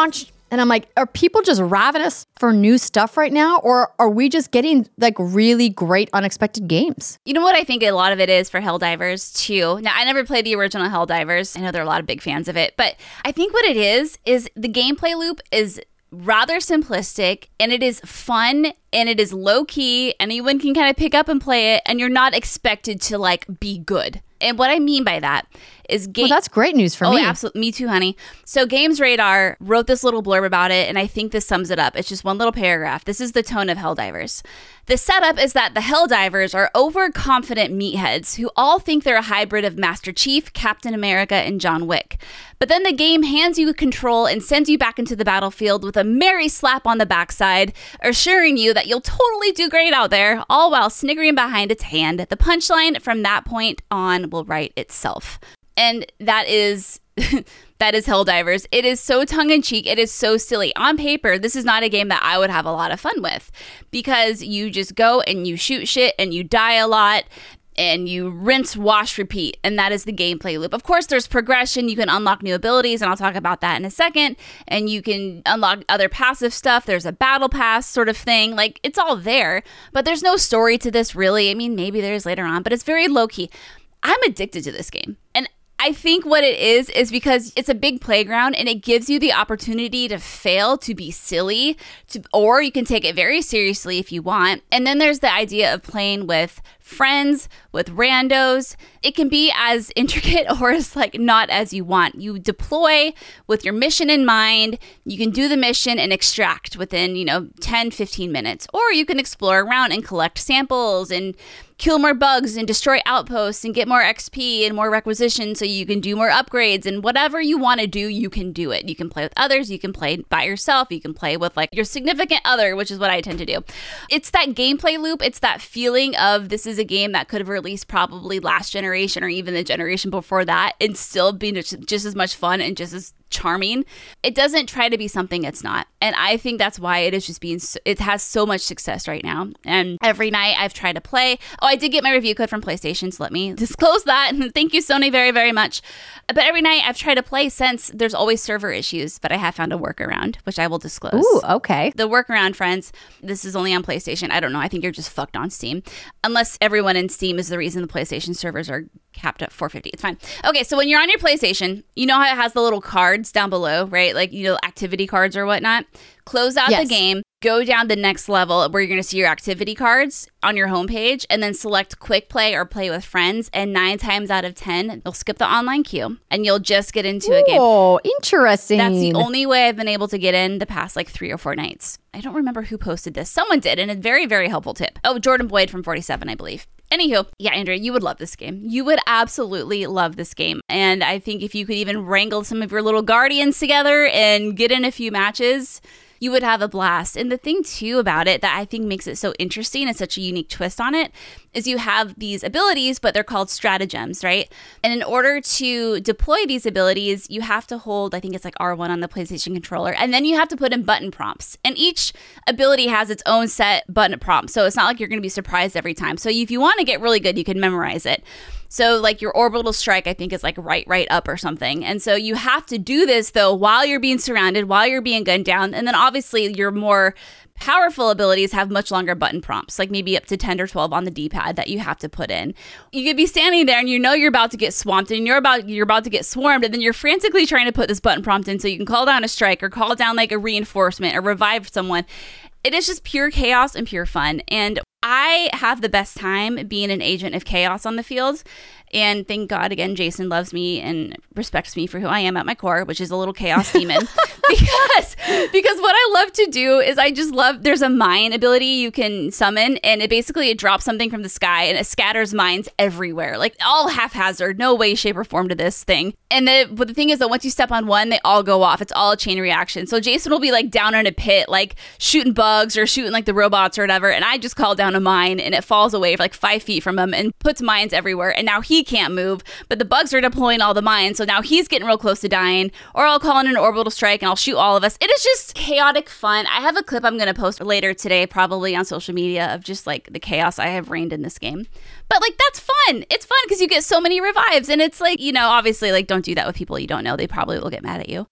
And I'm like, are people just ravenous for new stuff right now? Or are we just getting like really great unexpected games? You know what I think a lot of it is for Helldivers too? Now, I never played the original Helldivers. I know there are a lot of big fans of it. But I think what it is, is the gameplay loop is rather simplistic and it is fun and it is low key. Anyone can kind of pick up and play it and you're not expected to like be good. And what I mean by that is game. Well, that's great news for oh, me. Oh, absolutely. Me too, honey. So Games Radar wrote this little blurb about it, and I think this sums it up. It's just one little paragraph. This is the tone of Helldivers. The setup is that the Helldivers are overconfident meatheads who all think they're a hybrid of Master Chief, Captain America, and John Wick. But then the game hands you control and sends you back into the battlefield with a merry slap on the backside, assuring you that you'll totally do great out there, all while sniggering behind its hand. The punchline from that point on will write itself. And that is that is Helldivers. It is so tongue-in-cheek. It is so silly. On paper, this is not a game that I would have a lot of fun with because you just go and you shoot shit and you die a lot and you rinse, wash, repeat. And that is the gameplay loop. Of course, there's progression. You can unlock new abilities, and I'll talk about that in a second. And you can unlock other passive stuff. There's a battle pass sort of thing. Like, it's all there. But there's no story to this, really. I mean, maybe there is later on, but it's very low-key. I'm addicted to this game. And I think what it is, is because it's a big playground and it gives you the opportunity to fail, to be silly, to, or you can take it very seriously if you want. And then there's the idea of playing with friends, with randos. It can be as intricate or as like not as you want. You deploy with your mission in mind. You can do the mission and extract within, you know, ten, fifteen minutes. Or you can explore around and collect samples and kill more bugs and destroy outposts and get more X P and more requisition so you can do more upgrades, and whatever you want to do, you can do it. You can play with others, you can play by yourself, you can play with like your significant other, which is what I tend to do. It's that gameplay loop. It's that feeling of this is a game that could have released probably last generation or even the generation before that and still be just, just as much fun and just as charming. It doesn't try to be something it's not. And I think that's why it is just being, so, it has so much success right now. And every night I've tried to play. Oh, I did get my review code from PlayStation, so let me disclose that. And thank you, Sony, very, very much. But every night I've tried to play since there's always server issues, but I have found a workaround, which I will disclose. Ooh, okay. The workaround, friends, this is only on PlayStation. I don't know. I think you're just fucked on Steam. Unless everyone in Steam is the reason the PlayStation servers are capped at four fifty. It's fine. Okay, so when you're on your PlayStation, you know how it has the little cards down below, right? Like, you know, activity cards or whatnot. Close out yes. the game, go down the next level where you're going to see your activity cards on your homepage, and then select quick play or play with friends. And nine times out of ten, you'll skip the online queue and you'll just get into Ooh, a game. Oh, interesting. That's the only way I've been able to get in the past like three or four nights. I don't remember who posted this. Someone did, and a very, very helpful tip. Oh, Jordan Boyd from forty-seven, I believe. Anywho, yeah, Andrea, you would love this game. You would absolutely love this game. And I think if you could even wrangle some of your little guardians together and get in a few matches, you would have a blast. And the thing too about it that I think makes it so interesting and such a unique twist on it is you have these abilities, but they're called stratagems, right? And in order to deploy these abilities, you have to hold, I think it's like R one on the PlayStation controller, and then you have to put in button prompts. And each ability has its own set button prompts. So it's not like you're going to be surprised every time. So if you want to get really good, you can memorize it. So like your orbital strike, I think is like right, right up or something. And so you have to do this though while you're being surrounded, while you're being gunned down. And then obviously your more powerful abilities have much longer button prompts, like maybe up to ten or twelve on the D-pad that you have to put in. You could be standing there and you know you're about to get swamped and you're about you're about to get swarmed, and then you're frantically trying to put this button prompt in so you can call down a strike or call down like a reinforcement or revive someone. It is just pure chaos and pure fun. And I have the best time being an agent of chaos on the field. And thank God, again, Jason loves me and respects me for who I am at my core, which is a little chaos demon. because because what I love to do is I just love, there's a mine ability you can summon, and it basically it drops something from the sky and it scatters mines everywhere, like all haphazard, no way, shape, or form to this thing. And the, but the thing is that once you step on one, they all go off. It's all a chain reaction. So Jason will be like down in a pit, like shooting bugs or shooting like the robots or whatever, and I just call down a mine and it falls away for like five feet from him and puts mines everywhere. And now he can't move, but the bugs are deploying all the mines, so now he's getting real close to dying. Or I'll call in an orbital strike and I'll shoot all of us. It is just chaotic fun. I have a clip I'm going to post later today, probably on social media, of just like the chaos I have reigned in this game. But like, that's fun. It's fun because you get so many revives, and it's like, you know, obviously like don't do that with people you don't know. They probably will get mad at you.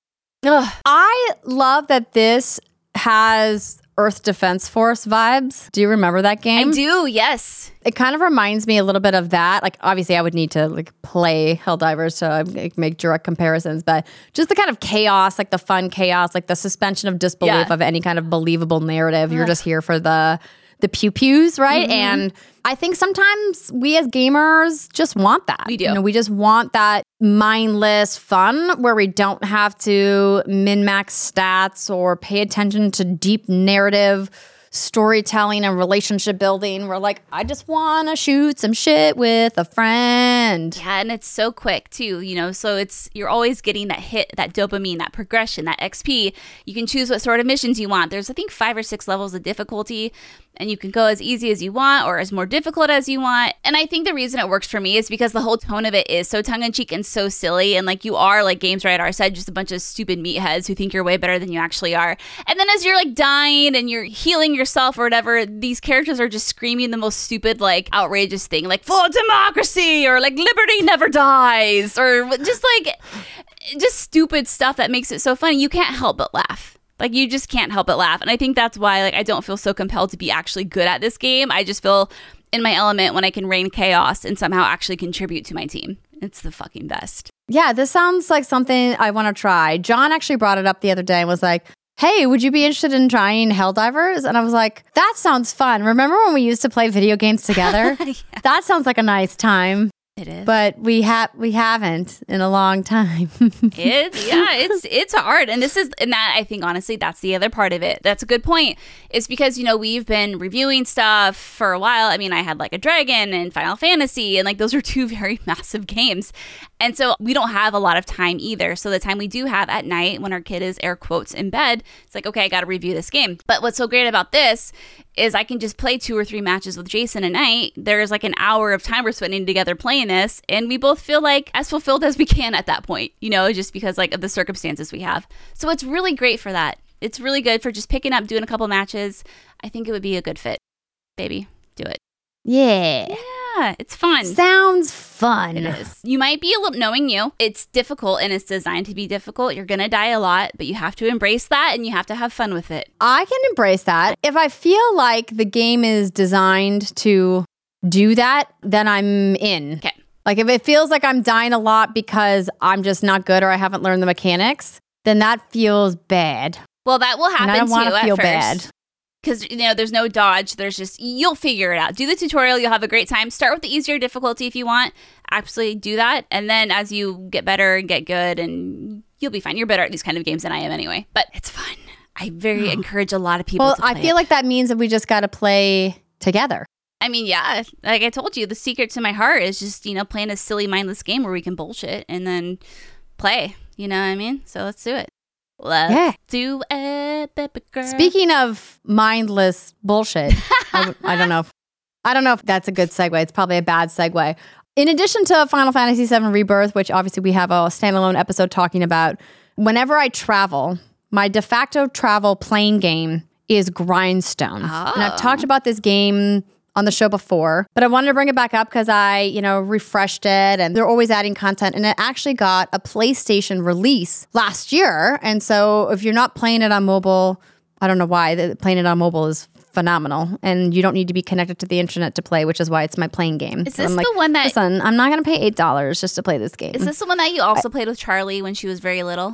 Ugh. I love that this has Earth Defense Force vibes. Do you remember that game? I do, yes. It kind of reminds me a little bit of that. Like, obviously, I would need to like play Helldivers to like, make direct comparisons, but just the kind of chaos, like the fun chaos, like the suspension of disbelief Yeah. of any kind of believable narrative. You're just here for the the pew pews, right? Mm-hmm. And I think sometimes we as gamers just want that. We do. You know, we just want that mindless fun where we don't have to min-max stats or pay attention to deep narrative storytelling and relationship building. We're like, I just want to shoot some shit with a friend. Yeah, and it's so quick too, you know, so it's, you're always getting that hit, that dopamine, that progression, that X P. You can choose what sort of missions you want. There's, I think, five or six levels of difficulty, and you can go as easy as you want or as more difficult as you want. And I think the reason it works for me is because the whole tone of it is so tongue-in-cheek and so silly, and like you are, like Games Radar said, just a bunch of stupid meatheads who think you're way better than you actually are. And then as you're like dying and you're healing yourself or whatever, these characters are just screaming the most stupid, like outrageous thing, like for democracy or like liberty never dies, or just like just stupid stuff that makes it so funny. You can't help but laugh. Like, you just can't help but laugh. And I think that's why, like, I don't feel so compelled to be actually good at this game. I just feel in my element when I can rain chaos and somehow actually contribute to my team. It's the fucking best. Yeah, this sounds like something I want to try. John actually brought it up the other day and was like, hey, would you be interested in trying Helldivers? And I was like, that sounds fun. Remember when we used to play video games together? Yeah. That sounds like a nice time. It is. But we have we haven't in a long time. It, yeah, it's it's hard. And this is, and that, I think, honestly, that's the other part of it. That's a good point. It's because, you know, we've been reviewing stuff for a while. I mean, I had like a Dragon and Final Fantasy, and like those are two very massive games. And so we don't have a lot of time either. So the time we do have at night when our kid is air quotes in bed, it's like, okay, I got to review this game. But what's so great about this is I can just play two or three matches with Jason a night. There's like an hour of time we're spending together playing this, and we both feel like as fulfilled as we can at that point, you know, just because like of the circumstances we have. So it's really great for that. It's really good for just picking up, doing a couple matches. I think it would be a good fit. Baby, do it. Yeah. Yeah, it's fun. Sounds fun. It is. You might be a little, knowing you, it's difficult and it's designed to be difficult. You're going to die a lot, but you have to embrace that and you have to have fun with it. I can embrace that. If I feel like the game is designed to do that, then I'm in. Okay. Like if it feels like I'm dying a lot because I'm just not good or I haven't learned the mechanics, then that feels bad. Well, that will happen And I don't too want to at feel first. bad. Because, you know, there's no dodge. There's just, you'll figure it out. Do the tutorial. You'll have a great time. Start with the easier difficulty if you want. Absolutely do that. And then as you get better and get good, and you'll be fine. You're better at these kind of games than I am anyway. But it's fun. I very encourage a lot of people Well, to play I feel it. like that means that we just got to play together. I mean, yeah. Like I told you, the secret to my heart is just, you know, playing a silly, mindless game where we can bullshit and then play. You know what I mean? So let's do it. Let's Yeah. do it, baby girl. Speaking of mindless bullshit, I, w- I don't know if I don't know if that's a good segue. It's probably a bad segue. In addition to Final Fantasy seven Rebirth, which obviously we have a standalone episode talking about, whenever I travel, my de facto travel playing game is Grindstone. Oh. And I've talked about this game on the show before, but I wanted to bring it back up because I, you know, refreshed it and they're always adding content, and it actually got a PlayStation release last year. And so if you're not playing it on mobile, I don't know why, the, playing it on mobile is phenomenal, and you don't need to be connected to the internet to play, which is why it's my playing game. Is So this I'm like, the one that- listen, I'm not going to pay eight dollars just to play this game. Is this the one that you also played with Charlie when she was very little?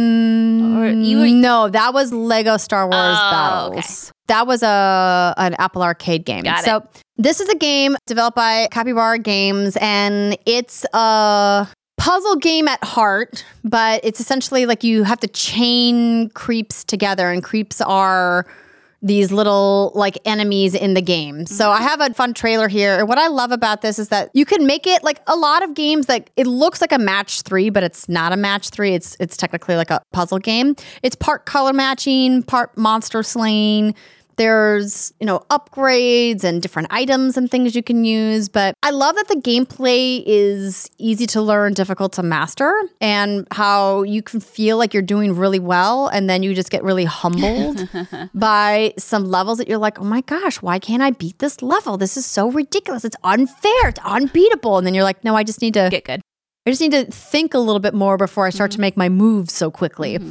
Mm, Or you were- no, that was Lego Star Wars Oh, Battles. okay. That was a an Apple Arcade game. Got it. So this is a game developed by Capybara Games, and it's a puzzle game at heart, but it's essentially like you have to chain creeps together, and creeps are these little like enemies in the game. So I have a fun trailer here. And what I love about this is that you can make it like a lot of games that it looks like a match three, but it's not a match three. It's it's technically like a puzzle game. It's part color matching, part monster slaying. There's, you know, upgrades and different items and things you can use. But I love that the gameplay is easy to learn, difficult to master, and how you can feel like you're doing really well, and then you just get really humbled by some levels that you're like, oh my gosh, why can't I beat this level? This is so ridiculous. It's unfair. It's unbeatable. And then you're like, no, I just need to Get good. I just need to think a little bit more before I start to make my moves so quickly.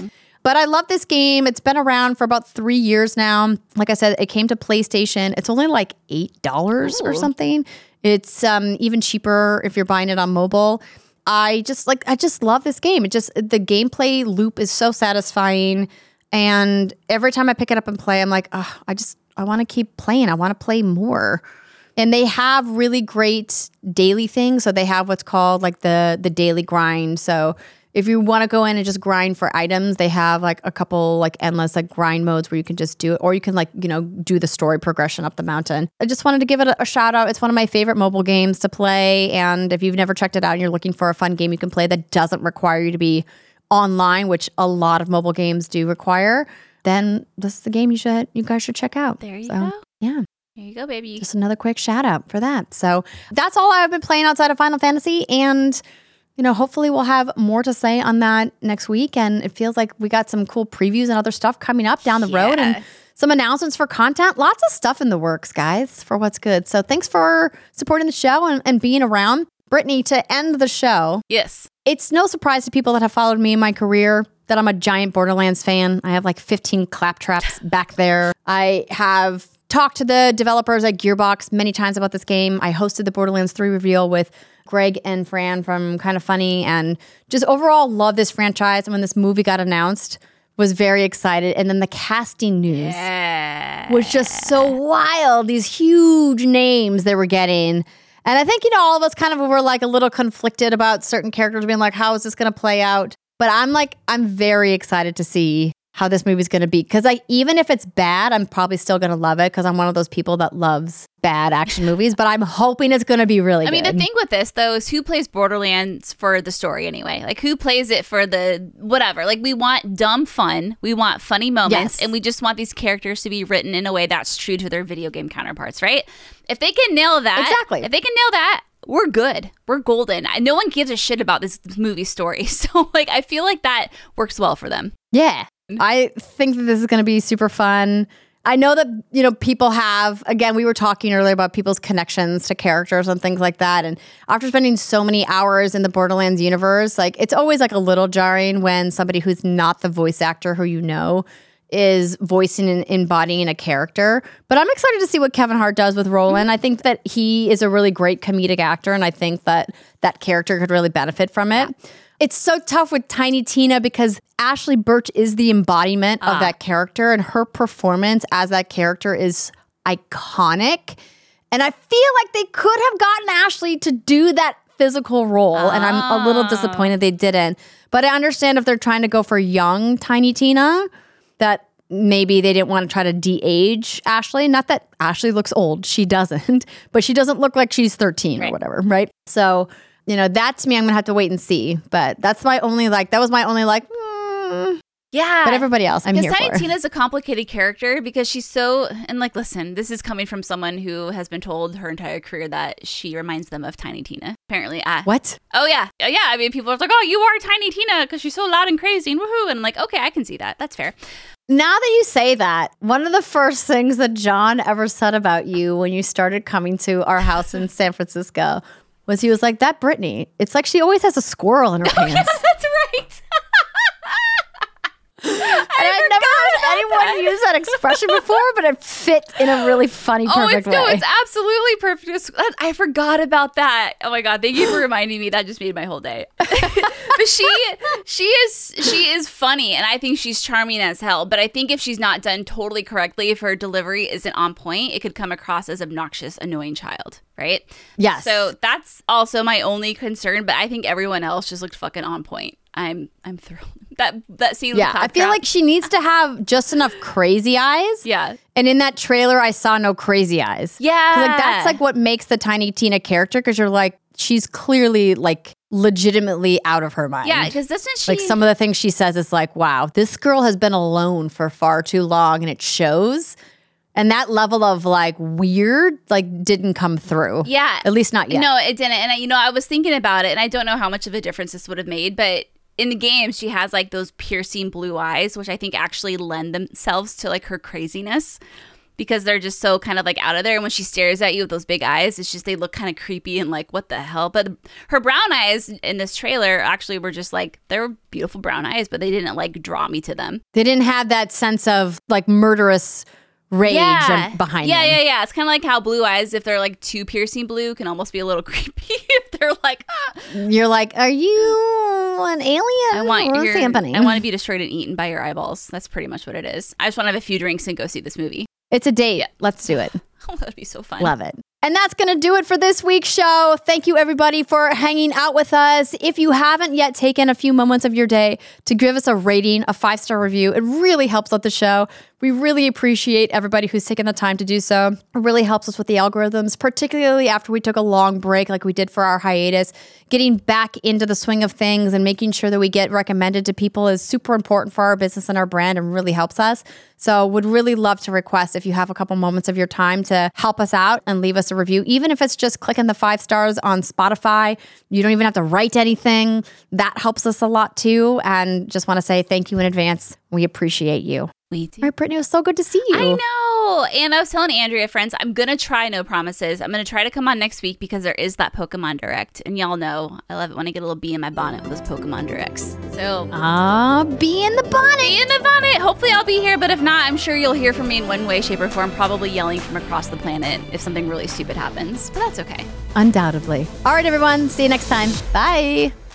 But I love this game. It's been around for about three years now. Like I said, it came to PlayStation. It's only like eight dollars or something. It's um, even cheaper if you're buying it on mobile. I just like, I just love this game. It just, the gameplay loop is so satisfying. And every time I pick it up and play, I'm like, oh, I just, I want to keep playing. I want to play more. And they have really great daily things. So they have what's called like the the daily grind. So if you want to go in and just grind for items, they have like a couple like endless like grind modes where you can just do it, or you can like, you know, do the story progression up the mountain. I just wanted to give it a, a shout out. It's one of my favorite mobile games to play. And if you've never checked it out and you're looking for a fun game you can play that doesn't require you to be online, which a lot of mobile games do require, then this is the game you should you guys should check out. There you so, go. Yeah. There you go, baby. Just another quick shout out for that. So that's all I've been playing outside of Final Fantasy. And, you know, hopefully we'll have more to say on that next week. And it feels like we got some cool previews and other stuff coming up down the Yeah. road and some announcements for content. Lots of stuff in the works, guys, for what's good. So thanks for supporting the show and, and being around. Brittany, to end the show, Yes. it's no surprise to people that have followed me in my career that I'm a giant Borderlands fan. I have like fifteen claptraps back there. I have talked to the developers at Gearbox many times about this game. I hosted the Borderlands three reveal with Greg and Fran from Kind of Funny, and just overall love this franchise. And when this movie got announced, was very excited. And then the casting news Yeah. was just so wild. These huge names they were getting. And I think, you know, all of us kind of were like a little conflicted about certain characters being like, how is this going to play out? But I'm like, I'm very excited to see how this movie's going to be. Because like, even if it's bad, I'm probably still going to love it because I'm one of those people that loves bad action movies. But I'm hoping it's going to be really I mean, good. the thing with this, though, is who plays Borderlands for the story anyway? Like, who plays it for the whatever? Like, we want dumb fun. We want funny moments. Yes. And we just want these characters to be written in a way that's true to their video game counterparts, right? If they can nail that. Exactly. If they can nail that, we're good. We're golden. No one gives a shit about this movie story. So, like, I feel like that works well for them. Yeah. I think that this is going to be super fun. I know that, you know, people have, again, we were talking earlier about people's connections to characters and things like that. And after spending so many hours in the Borderlands universe, like, it's always like a little jarring when somebody who's not the voice actor who you know is voicing and embodying a character. But I'm excited to see what Kevin Hart does with Roland. I think that he is a really great comedic actor, and I think that that character could really benefit from it. It's so tough with Tiny Tina because Ashley Birch is the embodiment of Ah. that character, and her performance as that character is iconic. And I feel like they could have gotten Ashley to do that physical role, and I'm a little disappointed they didn't. But I understand if they're trying to go for young Tiny Tina, that maybe they didn't want to try to de-age Ashley. Not that Ashley looks old. She doesn't. But she doesn't look like she's thirteen Right. or whatever, right? So, you know, that to me, I'm going to have to wait and see. But that's my only, like, that was my only, like, mm. Yeah. But everybody else, I'm here Because Tiny for. Tina's a complicated character because she's so, and like, listen, this is coming from someone who has been told her entire career that she reminds them of Tiny Tina. Apparently, I. What? Oh, yeah. Oh, yeah. I mean, people are like, oh, you are Tiny Tina because she's so loud and crazy and woohoo. And I'm like, okay, I can see that. That's fair. Now that you say that, one of the first things that John ever said about you when you started coming to our house in San Francisco was he was like, that Brittany, it's like she always has a squirrel in her pants. That's right. And I've never heard anyone use that expression before, but it fit in a really funny, Oh, perfect it's, no, way. it's absolutely perfect. It's- I forgot about that. Oh my God. Thank you for reminding me. That just made my whole day. But she, she is, she is funny, and I think she's charming as hell. But I think if she's not done totally correctly, if her delivery isn't on point, it could come across as obnoxious, annoying child, right? Yes. So that's also my only concern. But I think everyone else just looked fucking on point. I'm, I'm thrilled. That that scene. Yeah, with I feel Claptrap- like she needs to have just enough crazy eyes. Yeah. And in that trailer, I saw no crazy eyes. Yeah. 'Cause, like, that's like what makes the Tiny Tina character, because you're like, she's clearly like legitimately out of her mind. Yeah, because doesn't she Like some of the things she says is like, wow, this girl has been alone for far too long, and it shows. And that level of like weird, like didn't come through. Yeah. At least not yet. No, it didn't. And, I, you know, I was thinking about it, and I don't know how much of a difference this would have made, but in the game, she has like those piercing blue eyes, which I think actually lend themselves to like her craziness. because they're just so kind of like out of there. And when she stares at you with those big eyes, it's just they look kind of creepy and like, what the hell? But her brown eyes in this trailer actually were just like, they were beautiful brown eyes, but they didn't like draw me to them. They didn't have that sense of like murderous rage yeah. behind yeah, them. Yeah, yeah, yeah. It's kind of like how blue eyes, if they're like too piercing blue, can almost be a little creepy if they're like, ah. You're like, are you an alien I want or your, something? I want to be destroyed and eaten by your eyeballs. That's pretty much what it is. I just want to have a few drinks and go see this movie. It's a date. Yeah. Let's do it. Oh, that'd be so fun. Love it. And that's going to do it for this week's show. Thank you, everybody, for hanging out with us. If you haven't yet taken a few moments of your day to give us a rating, a five-star review, it really helps out the show. We really appreciate everybody who's taken the time to do so. It really helps us with the algorithms, particularly after we took a long break like we did for our hiatus. Getting back into the swing of things and making sure that we get recommended to people is super important for our business and our brand and really helps us. So would really love to request if you have a couple moments of your time to help us out and leave us a review, even if it's just clicking the five stars on Spotify. You don't even have to write anything. That helps us a lot too. And just want to say thank you in advance. We appreciate you. We do. All right, Brittany, it was so good to see you. I know. And I was telling Andrea, friends, I'm going to try No Promises. I'm going to try to come on next week because there is that Pokemon Direct. And y'all know I love it when I get a little bee in my bonnet with those Pokemon Directs. So, ah, bee in the bonnet. Bee in the bonnet. Hopefully I'll be here. But if not, I'm sure you'll hear from me in one way, shape, or form, probably yelling from across the planet if something really stupid happens. But that's okay. Undoubtedly. All right, everyone. See you next time. Bye.